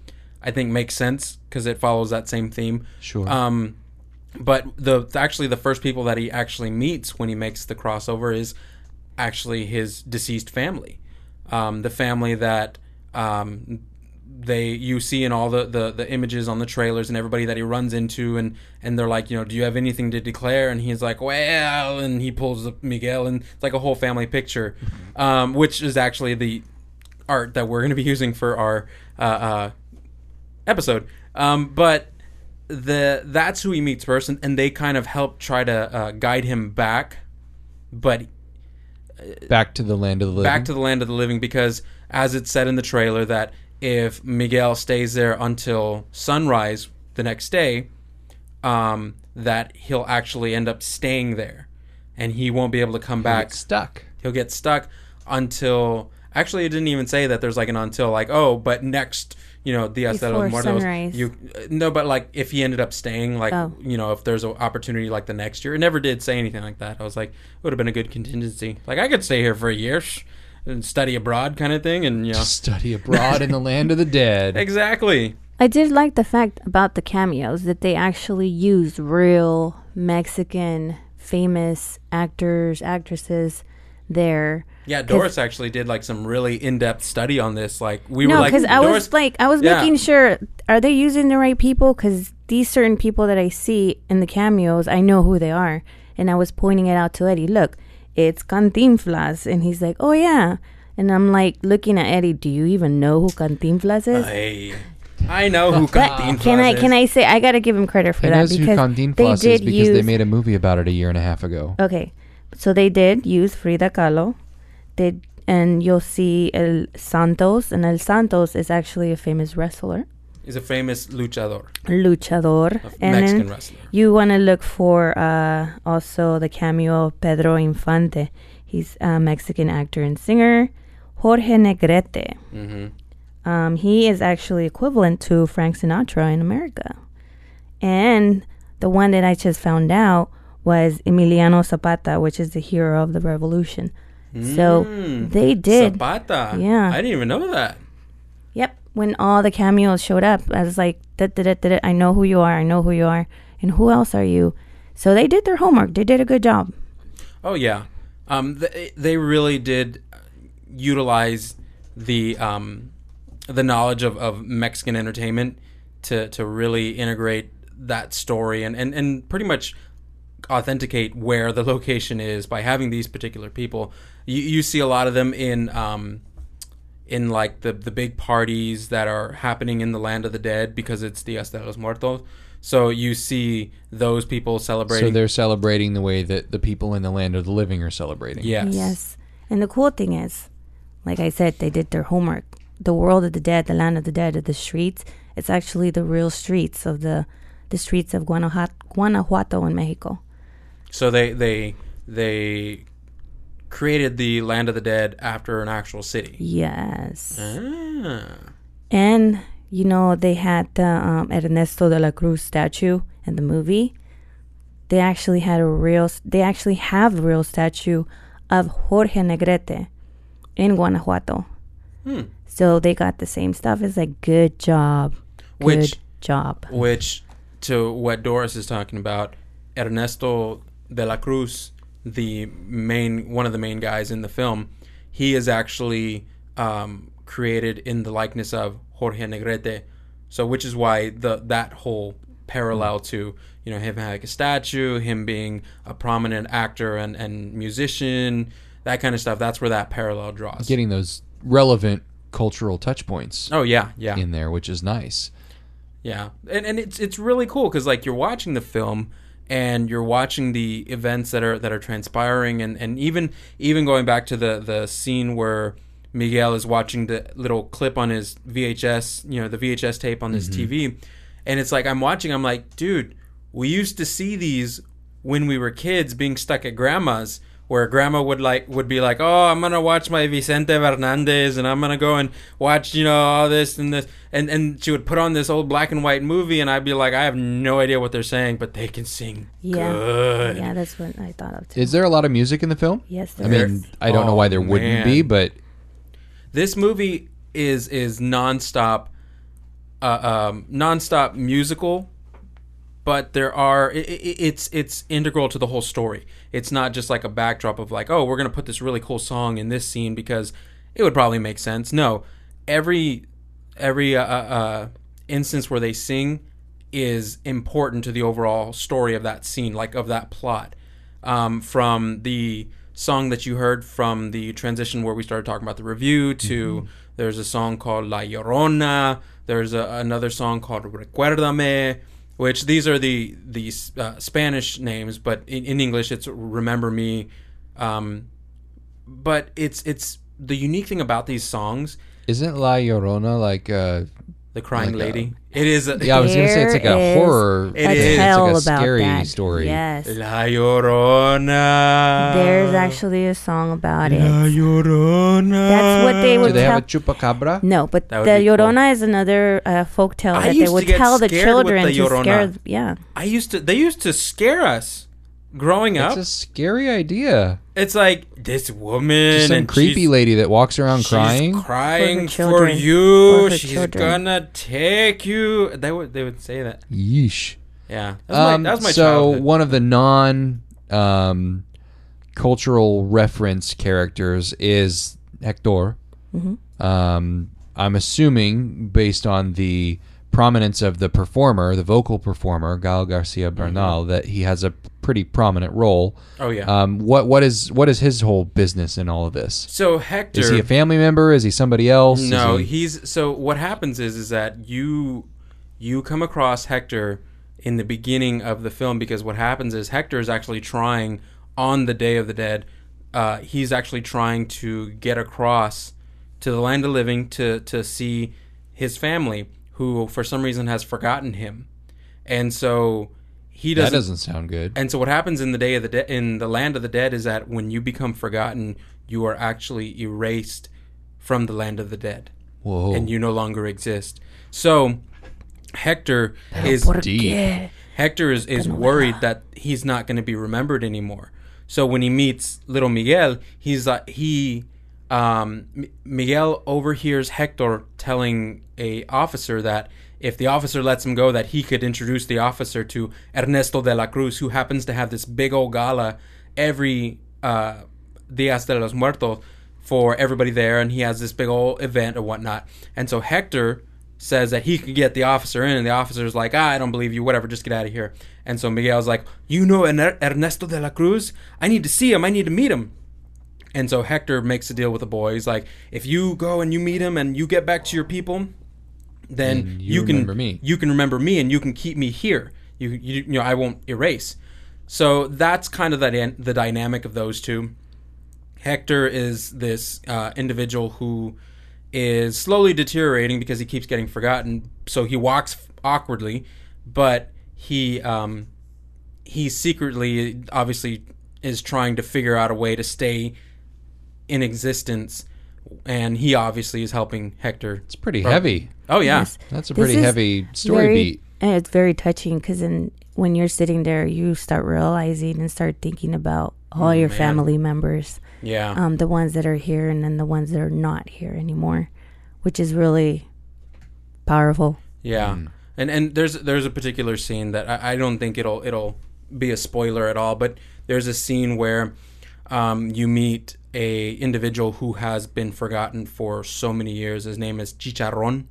I think makes sense because it follows that same theme.
Sure.
Um, but the actually the first people that he actually meets when he makes the crossover is actually his deceased family, um, the family that um, they you see in all the, the, the images on the trailers and everybody that he runs into, and, and they're like, you know, do you have anything to declare? And he's like, well, and he pulls up Miguel, and it's like a whole family picture, um, which is actually the art that we're going to be using for our uh, uh, episode. Um, but the that's who he meets first, and, and they kind of help try to uh, guide him back, but
back to the land of the living.
Back to the land of the living, because as it's said in the trailer that if Miguel stays there until sunrise the next day, um, that he'll actually end up staying there, and he won't be able to come
He'll
back.
get stuck.
He'll get stuck until. Actually, it didn't even say that there's like an until, like, oh, but next, you know, Dias de los Muertos.
Sunrise.
You no, but like if he ended up staying, like,
Oh.
you know, if there's an opportunity like the next year, it never did say anything like that. I was like, it would have been a good contingency. Like, I could stay here for a year sh- and study abroad, kind of thing, and you know,
Study abroad in the land of the dead.
exactly.
I did like the fact about the cameos that they actually used real Mexican famous actors, actresses there.
Yeah, Doris actually did like some really in-depth study on this. Like we
no,
were like,
because I
Doris,
was like, I was
Yeah.
making sure, are they using the right people? Because these certain people that I see in the cameos, I know who they are. And I was pointing it out to Eddie. Look, it's Cantinflas. And he's like, oh, yeah. And I'm like looking at Eddie, do you even know who Cantinflas is?
Hey, I know who
But
Cantinflas
can I
is.
can I say, I got to give him credit for
He
that.
knows who
because
Cantinflas
they
is
did
because
use,
they made a movie about it a year and a half ago.
Okay, so they did use Frida Kahlo. They and you'll see El Santos, and El Santos is actually a famous wrestler,
He's a famous luchador,
luchador,
a
and
Mexican
then
wrestler.
you want to look for uh, also the cameo of Pedro Infante. He's a Mexican actor and singer. Jorge Negrete.
Mm-hmm.
Um, he is actually equivalent to Frank Sinatra in America. And the one that I just found out was Emiliano Zapata, which is the hero of the revolution. So
Mm.
they did.
Zapata.
Yeah.
I didn't even know that.
Yep. When all the cameos showed up, I was like, da, da, da, da, da, I know who you are. I know who you are. And who else are you? So they did their homework. They did a good job.
Oh yeah, um, they they really did utilize the um, the knowledge of, of Mexican entertainment to to really integrate that story and, and, and pretty much authenticate where the location is by having these particular people. You you see a lot of them in um, in like the the big parties that are happening in the land of the dead because it's Dias de los Muertos. So you see those people celebrating.
So they're celebrating the way that the people in the land of the living are celebrating.
Yes.
Yes. And the cool thing is, like I said, they did their homework. The world of the dead, the land of the dead, of the streets, it's actually the real streets of the the streets of Guanajuato, Guanajuato in Mexico.
So they they they created the Land of the Dead after an actual city.
Yes.
Ah.
And, you know, they had the um, Ernesto de la Cruz statue in the movie. They actually had a real, they actually have a real statue of Jorge Negrete in Guanajuato.
Hmm.
So they got the same stuff. It's like, good job. Good
Which
job.
Which, to what Doris is talking about, Ernesto de la Cruz, the main one of the main guys in the film, he is actually um, created in the likeness of Jorge Negrete. So, which is why the that whole parallel to, you know, him having a statue, him being a prominent actor and, and musician, that kind of stuff. That's where that parallel draws.
Getting those relevant cultural touch points.
Oh yeah, yeah.
In there, which is nice.
Yeah, and and it's it's really cool because like you're watching the film and you're watching the events that are that are transpiring, and, and even even going back to the, the scene where Miguel is watching the little clip on his V H S, you know, the V H S tape on his
Mm-hmm.
T V, and it's like I'm watching, I'm like, dude, we used to see these when we were kids being stuck at grandma's, where grandma would like would be like, oh, I'm gonna watch my Vicente Fernandez, and I'm gonna go and watch, you know, all this and this, and and she would put on this old black and white movie, and I'd be like, I have no idea what they're saying, but they can sing
Yeah.
good.
Yeah, that's what I thought of too.
Is there a lot of music in the film?
Yes,
I
there
mean,
is.
I don't know
Oh,
why there wouldn't
man.
be, but
This movie is is nonstop a um, nonstop musical, but there are it, it, it's it's integral to the whole story. It's not just like a backdrop of like, oh, we're gonna put this really cool song in this scene because it would probably make sense. No, every every uh, uh, instance where they sing is important to the overall story of that scene, like of that plot. Um, from the song that you heard from the transition where we started talking about the review to mm-hmm. there's a song called La Llorona. There's a, another song called Recuérdame. Which these are the the uh, Spanish names, but in, in English it's Remember Me. Um, but it's it's the unique thing about these songs.
Isn't La Llorona like uh,
the crying
like
lady?
A,
it is. A,
yeah, I was gonna say it's like a horror.
It is.
It's like a
about
scary
that.
story.
Yes.
La Llorona.
There's actually a song about it.
La Llorona.
That's what they would
Do they
tell.
have a chupacabra?
No, but
That
the
would be
Llorona
cool.
is another uh, folk tale
I
that
used
they would
to get
tell the
scared with
children
the
to
Llorona.
scare. Yeah.
I used to. They used to scare us growing up.
It's a scary idea.
It's like this woman
Just some
and
creepy
she's-
lady that walks around
She's
crying.
crying
For her
for,
children.
you.
For her
She's
children.
gonna take you. They would. They would say that.
Yeesh.
Yeah. That was my,
Um,
that was my
so
childhood.
one of the non um, cultural reference characters is Hector.
Mm-hmm.
Um, I'm assuming based on the prominence of the performer, the vocal performer, Gal Garcia Bernal, mm-hmm. that he has a pretty prominent role.
Oh yeah.
Um, what what is what is his whole business in all of this?
So Hector,
is he a family member? Is he somebody else? Is
no,
he-
he's so. What happens is is that you you come across Hector in the beginning of the film because what happens is Hector is actually trying on the Day of the Dead. Uh, he's actually trying to get across to the land of living to to see his family, who for some reason has forgotten him, and so he doesn't.
That doesn't sound good.
And so what happens in the day of the de- in the land of the dead is that when you become forgotten, you are actually erased from the land of the dead.
Whoa.
And you no longer exist. So Hector is
deep.
Hector is, is worried that he's not going to be remembered anymore. So when he meets little Miguel, he's like he um, M- Miguel overhears Hector telling a officer that if the officer lets him go, that he could introduce the officer to Ernesto de la Cruz, who happens to have this big old gala every uh, Días de los Muertos for everybody there, and he has this big old event or whatnot. And so Hector says that he could get the officer in, and the officer's like, ah, I don't believe you, whatever, just get out of here. And so Miguel's like, you know Erne- Ernesto de la Cruz? I need to see him, I need to meet him. And so Hector makes a deal with the boy. He's like, if you go and you meet him and you get back to your people, then
And you
you, can
remember me.
you can remember me and you can keep me here. You you, you know, I won't erase. So that's kind of the, the dynamic of those two. Hector is this uh, individual who is slowly deteriorating because he keeps getting forgotten. So he walks awkwardly, but he um, he secretly, obviously, is trying to figure out a way to stay in existence, and he obviously is helping Hector.
It's pretty heavy.
Oh yeah,
Yes.
That's a
This
pretty
is
heavy story
very-
beat.
And it's very touching because when you're sitting there, you start realizing and start thinking about all
Oh,
your
man.
family members,
yeah.
um, the ones that are here and then the ones that are not here anymore, which is really powerful.
Yeah, and and there's there's a particular scene that I, I don't think it'll it'll be a spoiler at all, but there's a scene where um, you meet a individual who has been forgotten for so many years. His name is Chicharrón,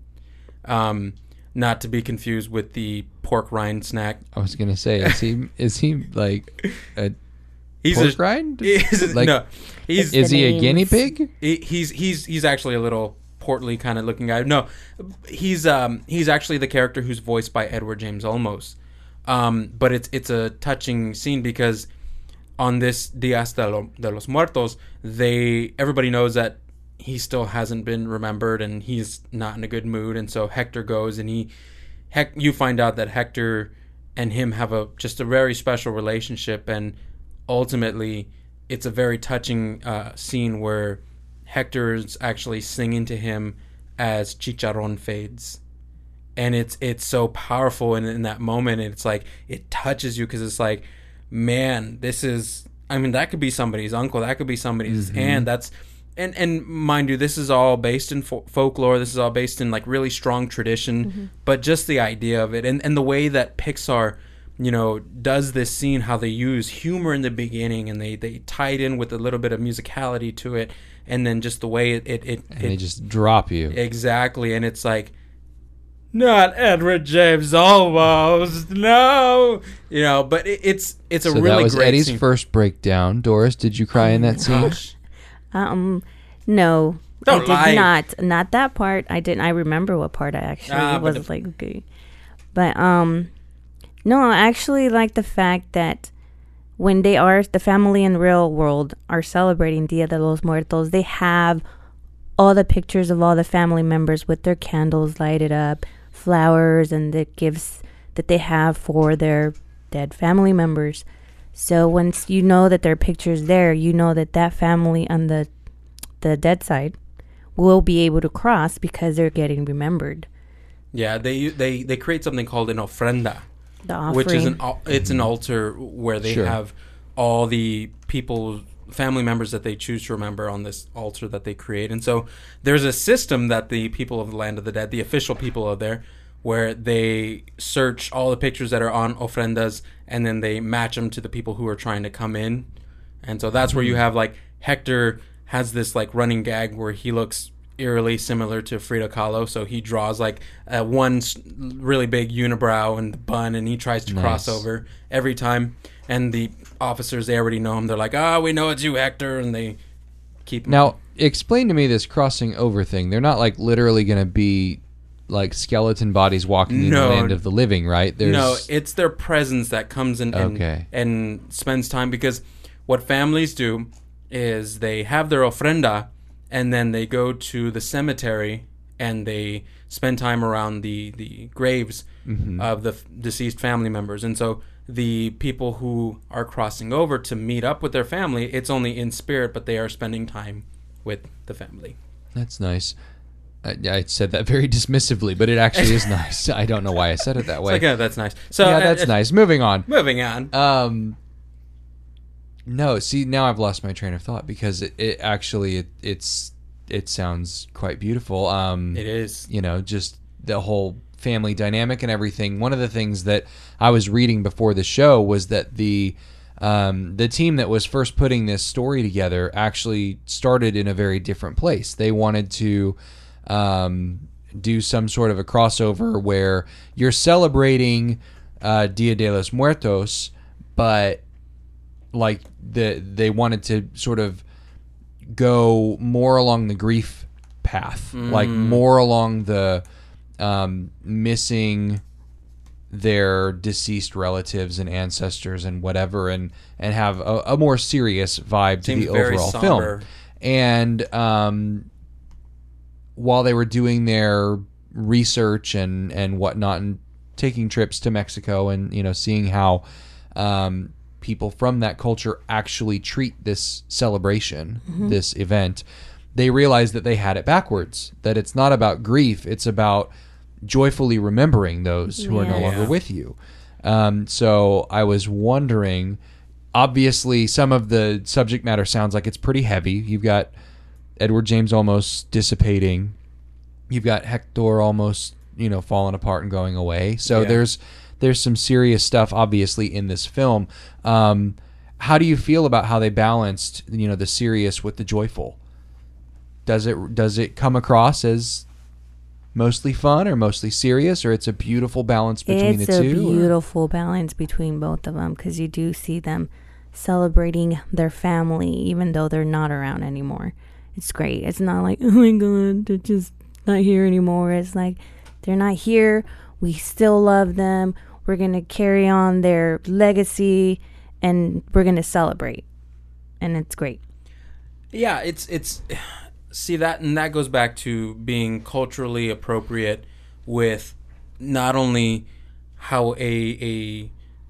um, not to be confused with the pork rind snack.
I was gonna say, is he is he like a
He's
pork
a,
rind?
He's,
Like,
no, he's
is
the
he a
names.
guinea pig?
He, he's he's he's actually a little portly kind of looking guy. No, he's um he's actually the character who's voiced by Edward James Olmos. Um, but it's it's a touching scene because on this Días de, lo, de los Muertos, they everybody knows that he still hasn't been remembered and he's not in a good mood, and so Hector goes and he, Hec, you find out that Hector and him have a just a very special relationship, and ultimately it's a very touching uh, scene where Hector's actually singing to him as Chicharrón fades. And it's it's so powerful in, in that moment. And it's like, it touches you because it's like, man, this is, I mean, that could be somebody's uncle. That could be somebody's
Mm-hmm.
aunt. That's and and mind you, this is all based in fo- folklore. This is all based in like really strong tradition. Mm-hmm. But just the idea of it, and and the way that Pixar, you know, does this scene, how they use humor in the beginning, and they they tie it in with a little bit of musicality to it, and then just the way it it, it
and
it,
they just drop you
exactly, and it's like. Not Edward James Olmos, no, you know. But it, it's it's a
so
really
that was
great
Eddie's
scene.
first breakdown. Doris, did you cry
oh
in that scene?
Gosh.
Um, no,
Don't
I did
lie.
not. Not that part. I didn't. I remember what part I actually
Ah, but
was
the-
like, okay, but um, no, I actually like the fact that when they are the family in the real world are celebrating Dia de los Muertos, they have all the pictures of all the family members with their candles lighted up, flowers, and the gifts that they have for their dead family members. So once you know that there are pictures there, you know that that family on the the dead side will be able to cross because they're getting remembered.
Yeah, they they they create something called an ofrenda,
The offering.
which is an al- it's an altar where they
Sure.
have all the people, family members that they choose to remember on this altar that they create. And so there's a system that the people of the Land of the Dead, the official people are there, where they search all the pictures that are on ofrendas, and then they match them to the people who are trying to come in. And so that's where you have like Hector has this like running gag where he looks eerily similar to Frida Kahlo. So he draws like uh, one s- really big unibrow and the bun, and he tries to
Nice.
cross over every time. And the officers, they already know him. They're like, ah, we know it's you, Hector. And they keep him.
Now, explain to me this crossing over thing. They're not like literally going to be like skeleton bodies walking in
No.
the land of the living, right? There's
No, it's their presence that comes in and,
Okay.
and spends time. Because what families do is they have their ofrenda, and then they go to the cemetery and they spend time around the, the graves
Mm-hmm.
of the f- deceased family members. And so the people who are crossing over to meet up with their family, it's only in spirit, but they are spending time with the family.
That's nice. I, I said that very dismissively, but it actually is nice. I don't know why I said it that
It's
way.
like, oh, that's nice. So
yeah,
uh,
that's
uh,
nice. Moving on.
Moving on.
Um, no, see, now I've lost my train of thought because it, it actually it, it's it sounds quite beautiful. Um,
It is.
you know, just the whole family dynamic and everything. One of the things that I was reading before the show was that the um, the team that was first putting this story together actually started in a very different place. They wanted to um, do some sort of a crossover where you're celebrating uh, Dia de los Muertos, but like the they wanted to sort of go more along the grief path, like more along the um, missing their deceased relatives and ancestors and whatever, and and have a, a more serious vibe
Seems
to the
very
overall
somber.
film. And um, while they were doing their research and and whatnot, and taking trips to Mexico, and you know seeing how um, people from that culture actually treat this celebration, this event, they realized that they had it backwards. That it's not about grief; it's about joyfully remembering those who are no
Yeah.
longer with you. Um, so I was wondering. Obviously, some of the subject matter sounds like it's pretty heavy. You've got Edward James almost dissipating. You've got Hector almost, you know, falling apart and going away. So
Yeah.
there's there's some serious stuff, obviously, in this film. Um, how do you feel about how they balanced, you know, the serious with the joyful? Does it does it come across as mostly fun or mostly serious, or it's a beautiful balance between
It's
the
a
two? or-
beautiful balance between both of them because you do see them celebrating their family even though they're not around anymore. It's great. It's not like, oh my God, they're just not here anymore. It's like, they're not here. We still love them. We're going to carry on their legacy and we're going to celebrate. And it's great.
Yeah, it's it's see that, and that goes back to being culturally appropriate with not only how a a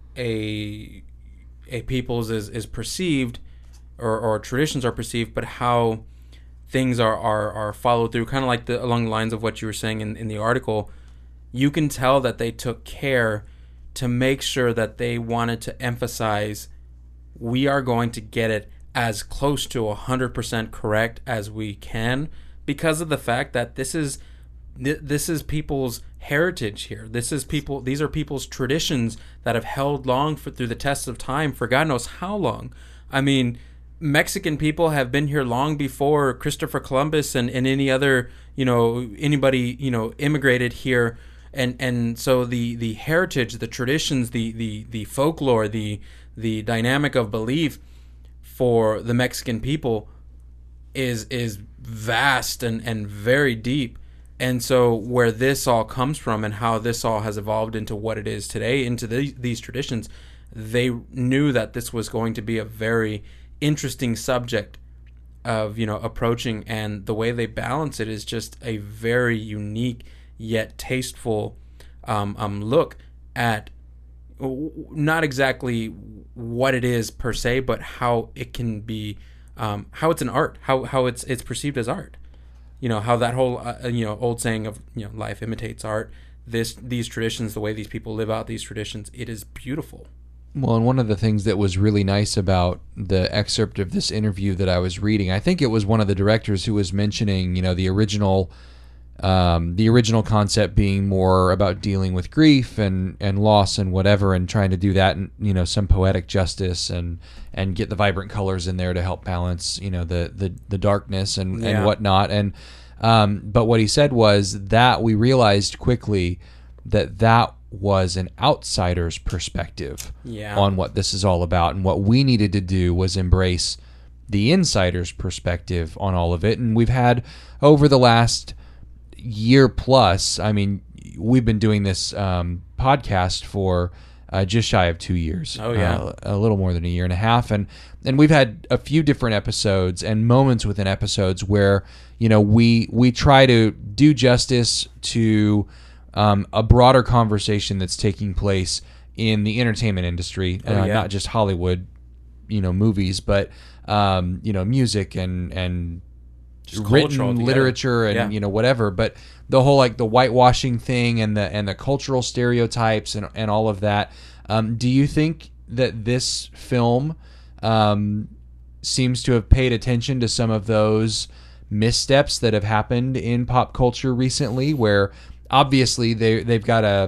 a a people's is, is perceived or, or traditions are perceived, but how things are, are, are followed through, kind of like the along the lines of what you were saying in, in the article. You can tell that they took care to make sure that they wanted to emphasize we are going to get it as close to one hundred percent correct as we can, because of the fact that this is this is people's heritage here. This is people these are people's traditions that have held long for through the test of time for God knows how long. I mean, Mexican people have been here long before Christopher Columbus and, and any other, you know, anybody, you know, immigrated here. And and so the, the heritage, the traditions, the, the, the folklore, the the dynamic of belief for the Mexican people is is vast and, and very deep. And so where this all comes from and how this all has evolved into what it is today, into the, these traditions, they knew that this was going to be a very interesting subject of, you know, approaching, and the way they balance it is just a very unique yet tasteful um, um, look at not exactly what it is per se, but how it can be, um, how it's an art, how how it's it's perceived as art. You know, how that whole uh, you know old saying of, you know, life imitates art. This these traditions, the way these people live out these traditions, it is beautiful.
Well, and one of the things that was really nice about the excerpt of this interview that I was reading, I think it was one of the directors who was mentioning, you know, the original, um, the original concept being more about dealing with grief and, and loss and whatever, and trying to do that, and, you know, some poetic justice and and get the vibrant colors in there to help balance, you know, the the, the darkness and,
Yeah.
and whatnot. And um, but what he said was that we realized quickly that that was an outsider's perspective
Yeah.
on what this is all about, and what we needed to do was embrace the insider's perspective on all of it. And we've had, over the last year plus, I mean, we've been doing this um, podcast for uh, just shy of two years.
Oh, yeah.
Uh, a little more than a year and a half. And, and we've had a few different episodes and moments within episodes where, you know, we, we try to do justice to Um, a broader conversation that's taking place in the entertainment industry,
Oh,
uh,
yeah.
not just Hollywood, you know, movies, but um, you know, music and and
Just
written
cultural together.
literature and
Yeah.
you know whatever. But the whole like the whitewashing thing and the and the cultural stereotypes and and all of that. Um, do you think that this film um, seems to have paid attention to some of those missteps that have happened in pop culture recently, where obviously they they've got a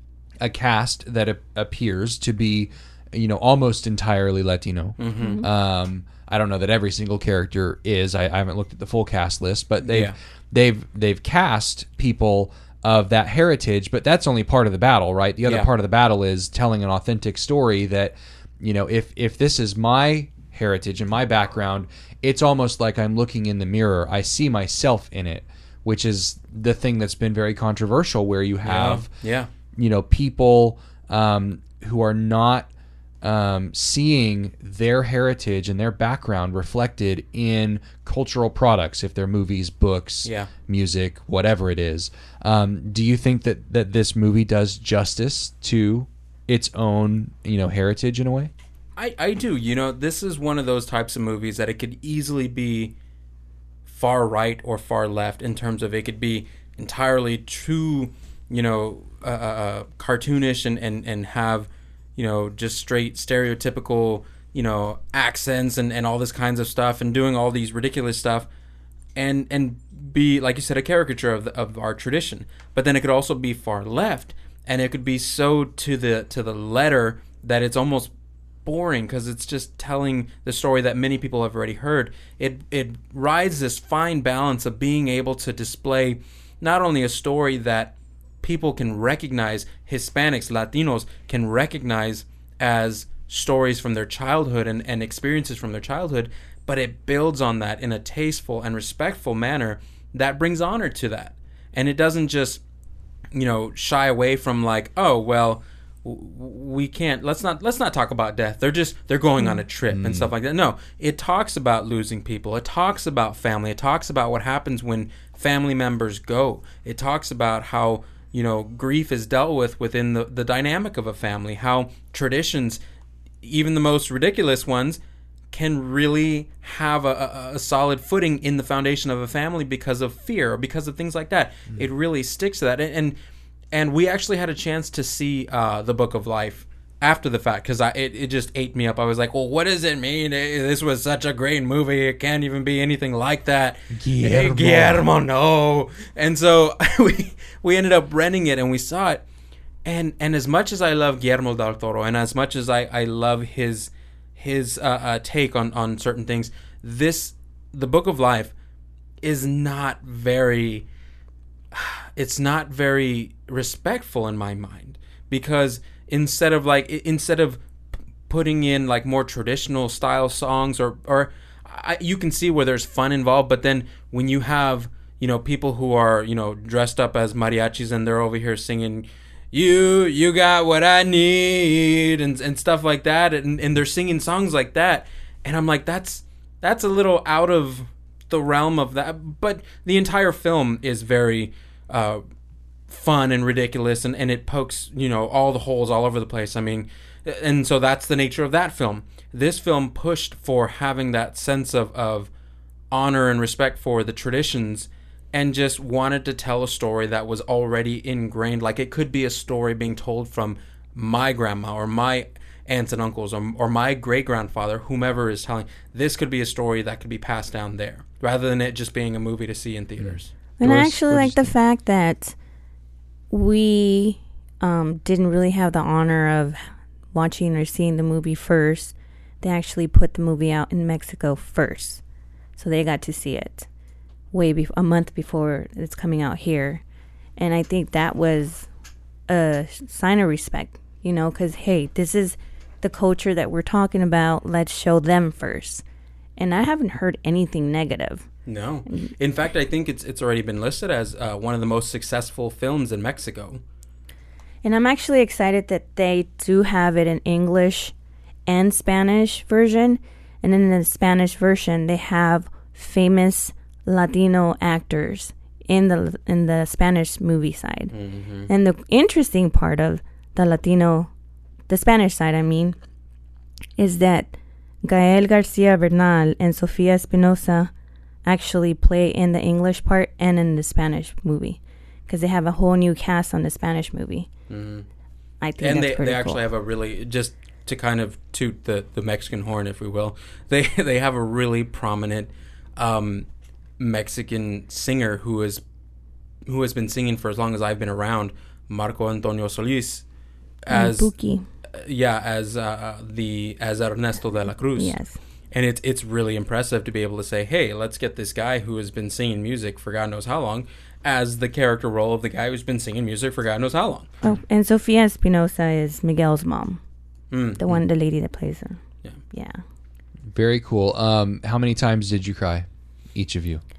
a cast that a, appears to be, you know, almost entirely Latino.
Mm-hmm.
Um, I don't know that every single character is. I, I haven't looked at the full cast list, but they've
Yeah.
they've they've cast people of that heritage. But that's only part of the battle, right? The other
Yeah.
part of the battle is telling an authentic story that, you know, if if this is my heritage and my background, it's almost like I'm looking in the mirror. I see myself in it, which is the thing that's been very controversial, where you have,
Yeah.
you know, people um, who are not um, seeing their heritage and their background reflected in cultural products, if they're movies, books,
Yeah.
music, whatever it is. Um, do you think that, that this movie does justice to its own, you know, heritage in a way?
I, I do. You know, this is one of those types of movies that it could easily be far right or far left, in terms of it could be entirely too, you know, uh, uh, cartoonish and, and, and have, you know, just straight stereotypical, you know, accents and, and all this kinds of stuff, and doing all these ridiculous stuff, and and be, like you said, a caricature of the, of our tradition. But then it could also be far left, and it could be so to the to the letter that it's almost boring, because it's just telling the story that many people have already heard. It it rides this fine balance of being able to display not only a story that people can recognize, Hispanics, Latinos can recognize as stories from their childhood and, and experiences from their childhood, but it builds on that in a tasteful and respectful manner that brings honor to that. And it doesn't just, you know, shy away from like, oh, well, we can't, let's not let's not talk about death. They're just they're going on a trip and stuff like that. No, it talks about losing people. It talks about family. It talks about what happens when family members go. It talks about how, you know, grief is dealt with within the, the dynamic of a family, how traditions, even the most ridiculous ones, can really have a, a, a solid footing in the foundation of a family because of fear or because of things like that. Mm. It really sticks to that. And, and And we actually had a chance to see uh, The Book of Life after the fact because I it, it just ate me up. I was like, well, what does it mean? This was such a great movie. It can't even be anything like that.
Guillermo,
Guillermo no. And so we we ended up renting it and we saw it. And and as much as I love Guillermo del Toro and as much as I, I love his his uh, uh, take on, on certain things, this The Book of Life is not very it's not very respectful in my mind, because instead of like instead of putting in like more traditional style songs or or I, you can see where there's fun involved, but then when you have, you know, people who are, you know, dressed up as mariachis and they're over here singing you you got what I need and and stuff like that, and, and they're singing songs like that, and I'm like, that's that's a little out of the realm of that. But the entire film is very uh fun and ridiculous, and, and it pokes, you know, all the holes all over the place. I mean, and so that's the nature of that film. This film pushed for having that sense of, of honor and respect for the traditions, and just wanted to tell a story that was already ingrained. Like, it could be a story being told from my grandma or my aunts and uncles or, or my great-grandfather, whomever is telling. This could be a story that could be passed down there, rather than it just being a movie to see in theaters.
And
Doris,
I actually like the fact that we um, didn't really have the honor of watching or seeing the movie first. They actually put the movie out in Mexico first, so they got to see it way before, a month before it's coming out here. And I think that was a sign of respect, you know, because, hey, this is the culture that we're talking about. Let's show them first. And I haven't heard anything negative.
No. In fact, I think it's it's already been listed as uh, one of the most successful films in Mexico.
And I'm actually excited that they do have it in English and Spanish version. And in the Spanish version, they have famous Latino actors in the in the Spanish movie side. Mm-hmm. And the interesting part of the Latino, the Spanish side, I mean, is that Gael Garcia Bernal and Sofia Espinosa actually play in the English part and in the Spanish movie, because they have a whole new cast on the Spanish movie. Mm-hmm. I think
and
that's
they,
pretty
they actually
cool.
have a really, just to kind of toot the, the Mexican horn, if we will, they they have a really prominent um, Mexican singer who is who has been singing for as long as I've been around, Marco Antonio Solis, as
Buki.
Uh, yeah, as uh, the as Ernesto de la Cruz.
Yes.
And it's it's really impressive to be able to say, hey, let's get this guy who has been singing music for God knows how long as the character role of the guy who's been singing music for God knows how long.
Oh, and Sofia Espinosa is Miguel's mom,
mm.
the one, the lady that plays her.
Yeah.
Yeah.
Very cool. Um, how many times did you cry, each of you?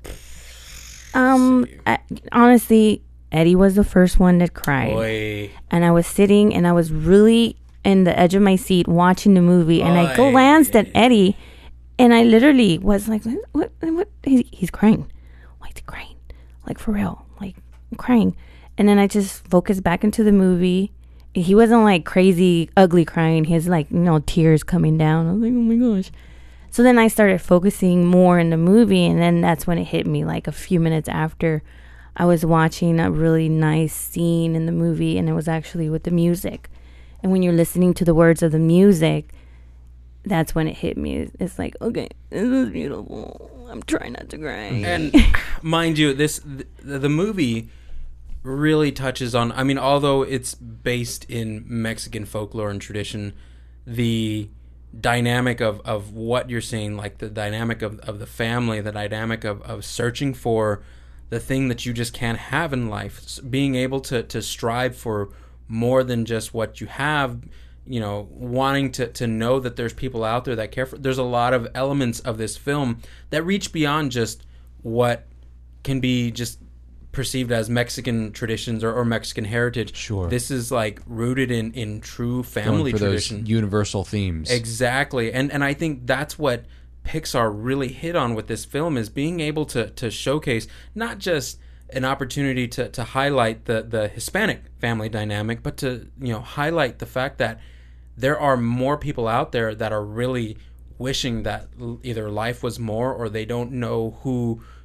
Um, I, honestly, Eddie was the first one that cried.
Oy.
And I was sitting and I was really in the edge of my seat watching the movie, and I glanced at Eddie, and I literally was like, what, what, he, he's crying. Why is he crying? Like, for real, like, I'm crying. And then I just focused back into the movie. He wasn't like crazy, ugly crying. He has like, you know, tears coming down. I was like, oh my gosh. So then I started focusing more in the movie, and then that's when it hit me, like a few minutes after I was watching a really nice scene in the movie, and it was actually with the music. And when you're listening to the words of the music, that's when it hit me. It's like, okay, this is beautiful. I'm trying not to cry.
And mind you, this the, the movie really touches on, I mean, although it's based in Mexican folklore and tradition, the dynamic of, of what you're seeing, like the dynamic of, of the family, the dynamic of, of searching for the thing that you just can't have in life, being able to, to strive for more than just what you have, you know, wanting to, to know that there's people out there that care for. There's a lot of elements of this film that reach beyond just what can be just perceived as Mexican traditions or, or Mexican heritage.
Sure.
This is like rooted in, in true family
Going for
tradition.
Those universal themes.
Exactly. And and I think that's what Pixar really hit on with this film, is being able to to showcase not just an opportunity to, to highlight the, the Hispanic family dynamic, but to, you know, highlight the fact that there are more people out there that are really wishing that either life was more, or they don't know who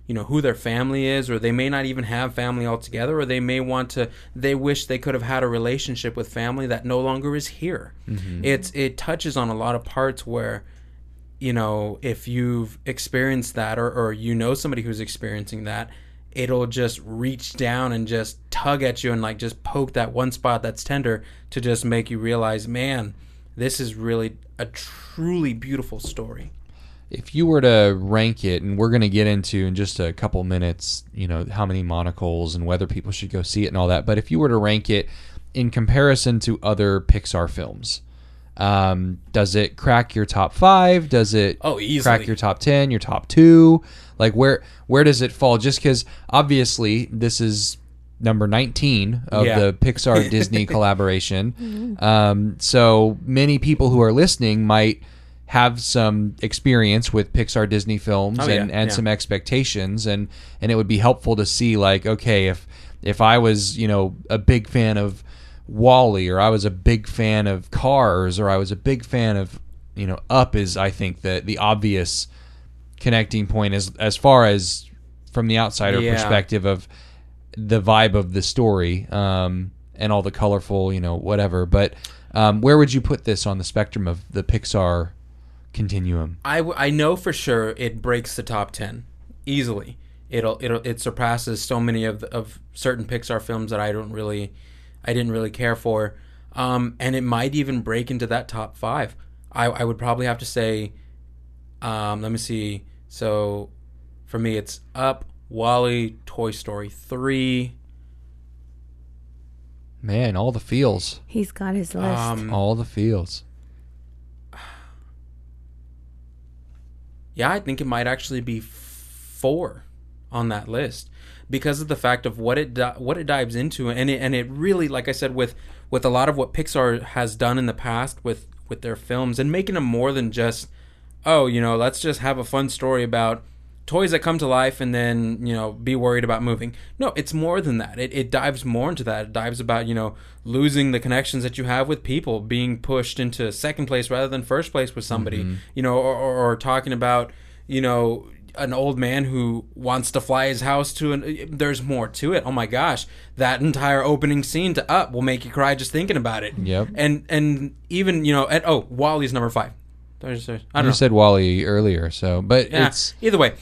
you know, who their family is, or they may not even have family altogether, or they may want to, they wish they could have had a relationship with family that no longer is here. Mm-hmm. It's it touches on a lot of parts where, you know, if you've experienced that, or, or you know somebody who's experiencing that, it'll just reach down and just tug at you and like just poke that one spot that's tender to just make you realize, man, this is really a truly beautiful story.
If you were to rank it, and we're going to get into in just a couple minutes, you know, how many monocles and whether people should go see it and all that, but if you were to rank it in comparison to other Pixar films, um, does it crack your top five? Does it
oh, easily.
crack your top ten, your top two? Like, where where does it fall? Just because, obviously, this is number nineteen of
yeah.
the Pixar-Disney collaboration. Um, so many people who are listening might have some experience with Pixar Disney films
oh,
and,
yeah,
and
yeah.
some expectations, and, and it would be helpful to see, like, okay, if if I was, you know, a big fan of WALL-E, or I was a big fan of Cars, or I was a big fan of, you know, Up is, I think, the the obvious connecting point as as far as from the outsider
yeah.
perspective of the vibe of the story, um, and all the colorful, you know, whatever. But um, where would you put this on the spectrum of the Pixar continuum?
I, w- I know for sure it breaks the top ten easily. It'll it'll it surpasses so many of the, of certain Pixar films that I don't really I didn't really care for, um, and it might even break into that top five. I I would probably have to say, um, let me see. So for me, it's Up, WALL-E, Toy Story three.
Man, all the feels.
He's got his list.
Um,
all the feels.
Yeah, I think it might actually be four on that list because of the fact of what it di- what it dives into, and it and it really, like I said, with with a lot of what Pixar has done in the past with with their films, and making them more than just, oh, you know, let's just have a fun story about toys that come to life and then, you know, be worried about moving. No, it's more than that. It it dives more into that. It dives about, you know, losing the connections that you have with people, being pushed into second place rather than first place with somebody, mm-hmm. you know, or, or, or talking about, you know, an old man who wants to fly his house to an... There's more to it. Oh my gosh. That entire opening scene to Up will make you cry just thinking about it.
Yep.
And and even, you know, at, oh, WALL-E's number five. There's, there's, I don't
you
know.
said WALL-E earlier, so... But
yeah,
it's...
Either way.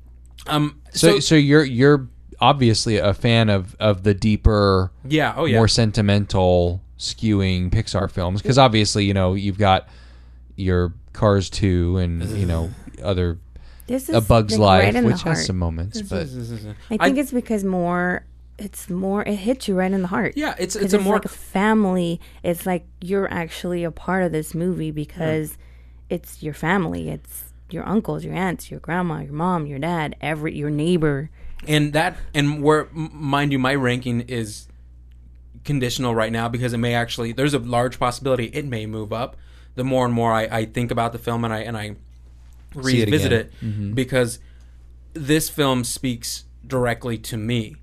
Um,
so,
so,
so you're you're obviously a fan of, of the deeper,
yeah, oh yeah,
more sentimental skewing Pixar films, because obviously, you know, you've got your Cars two and, you know, other
this is
A Bug's
like
Life,
right
which
has
has some moments, but
I think I, it's because more it's more it hits you right in the heart.
Yeah, it's it's
it's
a more
like a family. It's like you're actually a part of this movie because right. it's your family. It's your uncles, your aunts, your grandma, your mom, your dad, every your neighbor.
And that, and where, mind you, my ranking is conditional right now because it may actually, there's a large possibility it may move up the more and more I, I think about the film and I and I revisit it, it mm-hmm. because this film speaks directly to me.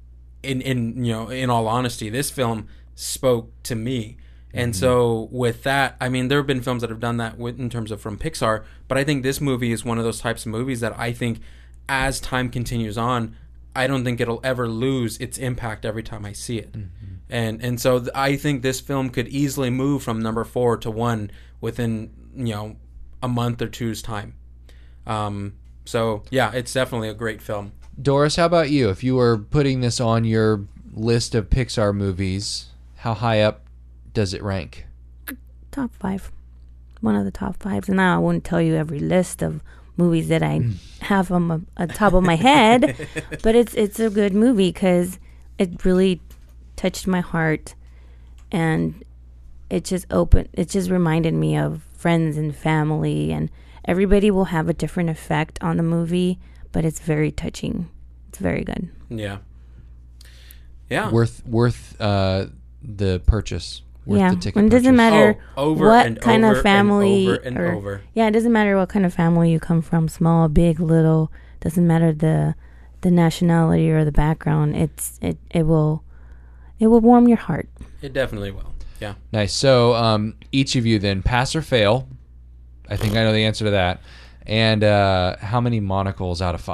In in you know, in all honesty, this film spoke to me. And mm-hmm. so with that, I mean, there have been films that have done that with, in terms of from Pixar, but I think this movie is one of those types of movies that I think as time continues on, I don't think it'll ever lose its impact every time I see it. Mm-hmm. And and so th- I think this film could easily move from number four to one within, you know, a month or two's time. Um, so, yeah, it's definitely a great film.
Doris, how about you? If you were putting this on your list of Pixar movies, how high up does it rank?
Top five. One of the top fives. And now I wouldn't tell you every list of movies that I have on the on top of my head, but it's it's a good movie because it really touched my heart, and it just opened. It just reminded me of friends and family, and everybody will have a different effect on the movie, but it's very touching. It's very good.
Yeah. Yeah.
Worth worth uh, the purchase. Worth
yeah,
the ticket
and it doesn't
purchase.
matter
oh, over
what
and
kind
over
of family
and over and
or
over.
Yeah, it doesn't matter what kind of family you come from, small, big, little. Doesn't matter the the nationality or the background. It's it it will it will warm your heart.
It definitely will. Yeah.
Nice. So um, each of you then pass or fail. I think I know the answer to that. And uh, how many monocles out of five?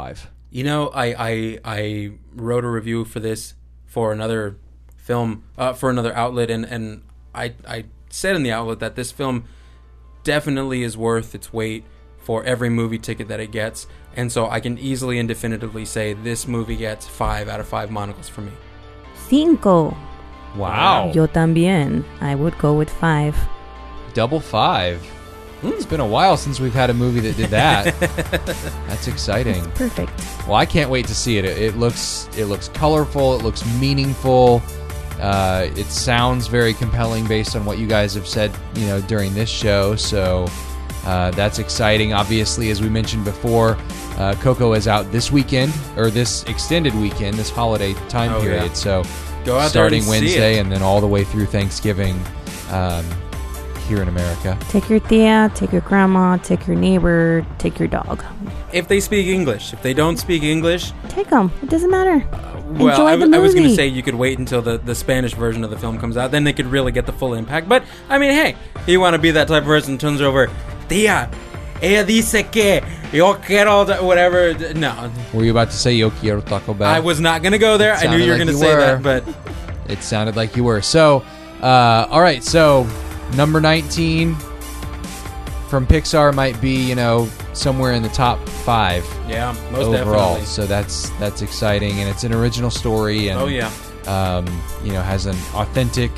You know, I, I I wrote a review for this for another film, uh, for another outlet, and, and I I said in the outlet that this film definitely is worth its weight for every movie ticket that it gets, and so I can easily and definitively say this movie gets five out of five monocles for me.
Cinco.
Wow.
Yo también. I would go with five.
Double five. It's been a while since we've had a movie that did that. That's exciting.
Perfect.
Well, I can't wait to see it. It, it looks it looks colorful. It looks meaningful. Uh, it sounds very compelling based on what you guys have said, you know, during this show. So uh, that's exciting. Obviously, as we mentioned before, uh, Coco is out this weekend or this extended weekend, this holiday time
Oh,
period.
yeah.
So
Go out there
starting
and see
Wednesday
it.
and then all the way through Thanksgiving. Um, here in America.
Take your tia, take your grandma, take your neighbor, take your dog.
If they speak English. If they don't speak English,
Take them. It doesn't matter.
well,
Enjoy
I,
the
w- I was going to
movie.
say you could wait until the, the Spanish version of the film comes out. Then they could really get the full impact. But, I mean, hey, you want to be that type of person who turns over, Tia, ella dice que yo quiero, da-" whatever. D- No.
Were you about to say Yo quiero Taco Bell?
I was not going to go there.
It
I knew you were
sounded
going to
like
say
you
that,
were.
but
It sounded like you were. So, uh, all right. So, number nineteen from Pixar might be, you know, somewhere in the top five
yeah, most
overall.
definitely.
So that's that's exciting, and it's an original story, and
Oh, yeah.
um, you know, has an authentic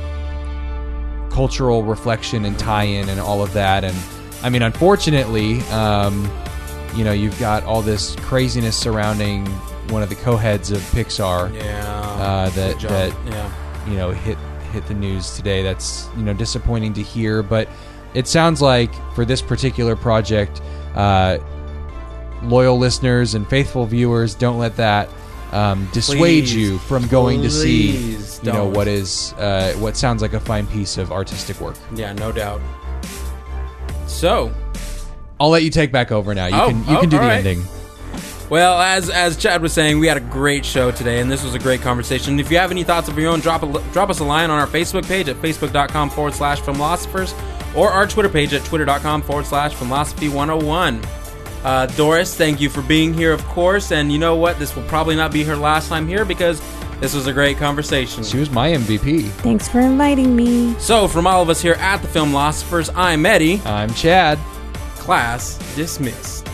cultural reflection and tie-in and all of that. And I mean, unfortunately, um, you know, you've got all this craziness surrounding one of the co-heads of Pixar.
Yeah.
Uh, that
Good job.
that
Yeah.
you know hit hit the news today. That's, you know, disappointing to hear, but it sounds like for this particular project, uh, loyal listeners and faithful viewers, don't let that um, dissuade
Please,
you from going to see,
please
you know,
don't.
what is uh, what sounds like a fine piece of artistic work.
Yeah, no doubt. So,
I'll let you take back over now. You
Oh,
can you
oh,
can do the
all right.
ending.
well, as as Chad was saying, we had a great show today, and this was a great conversation. If you have any thoughts of your own, drop a, drop us a line on our Facebook page at facebook.com forward slash Filmlosophers, or our Twitter page at twitter.com forward slash Filmlosophy 101. Uh, Doris, thank you for being here, of course, and you know what? This will probably not be her last time here because this was a great conversation.
She was my M V P.
Thanks for inviting me.
So, from all of us here at the Filmlosophers, I'm Eddie.
I'm Chad.
Class dismissed.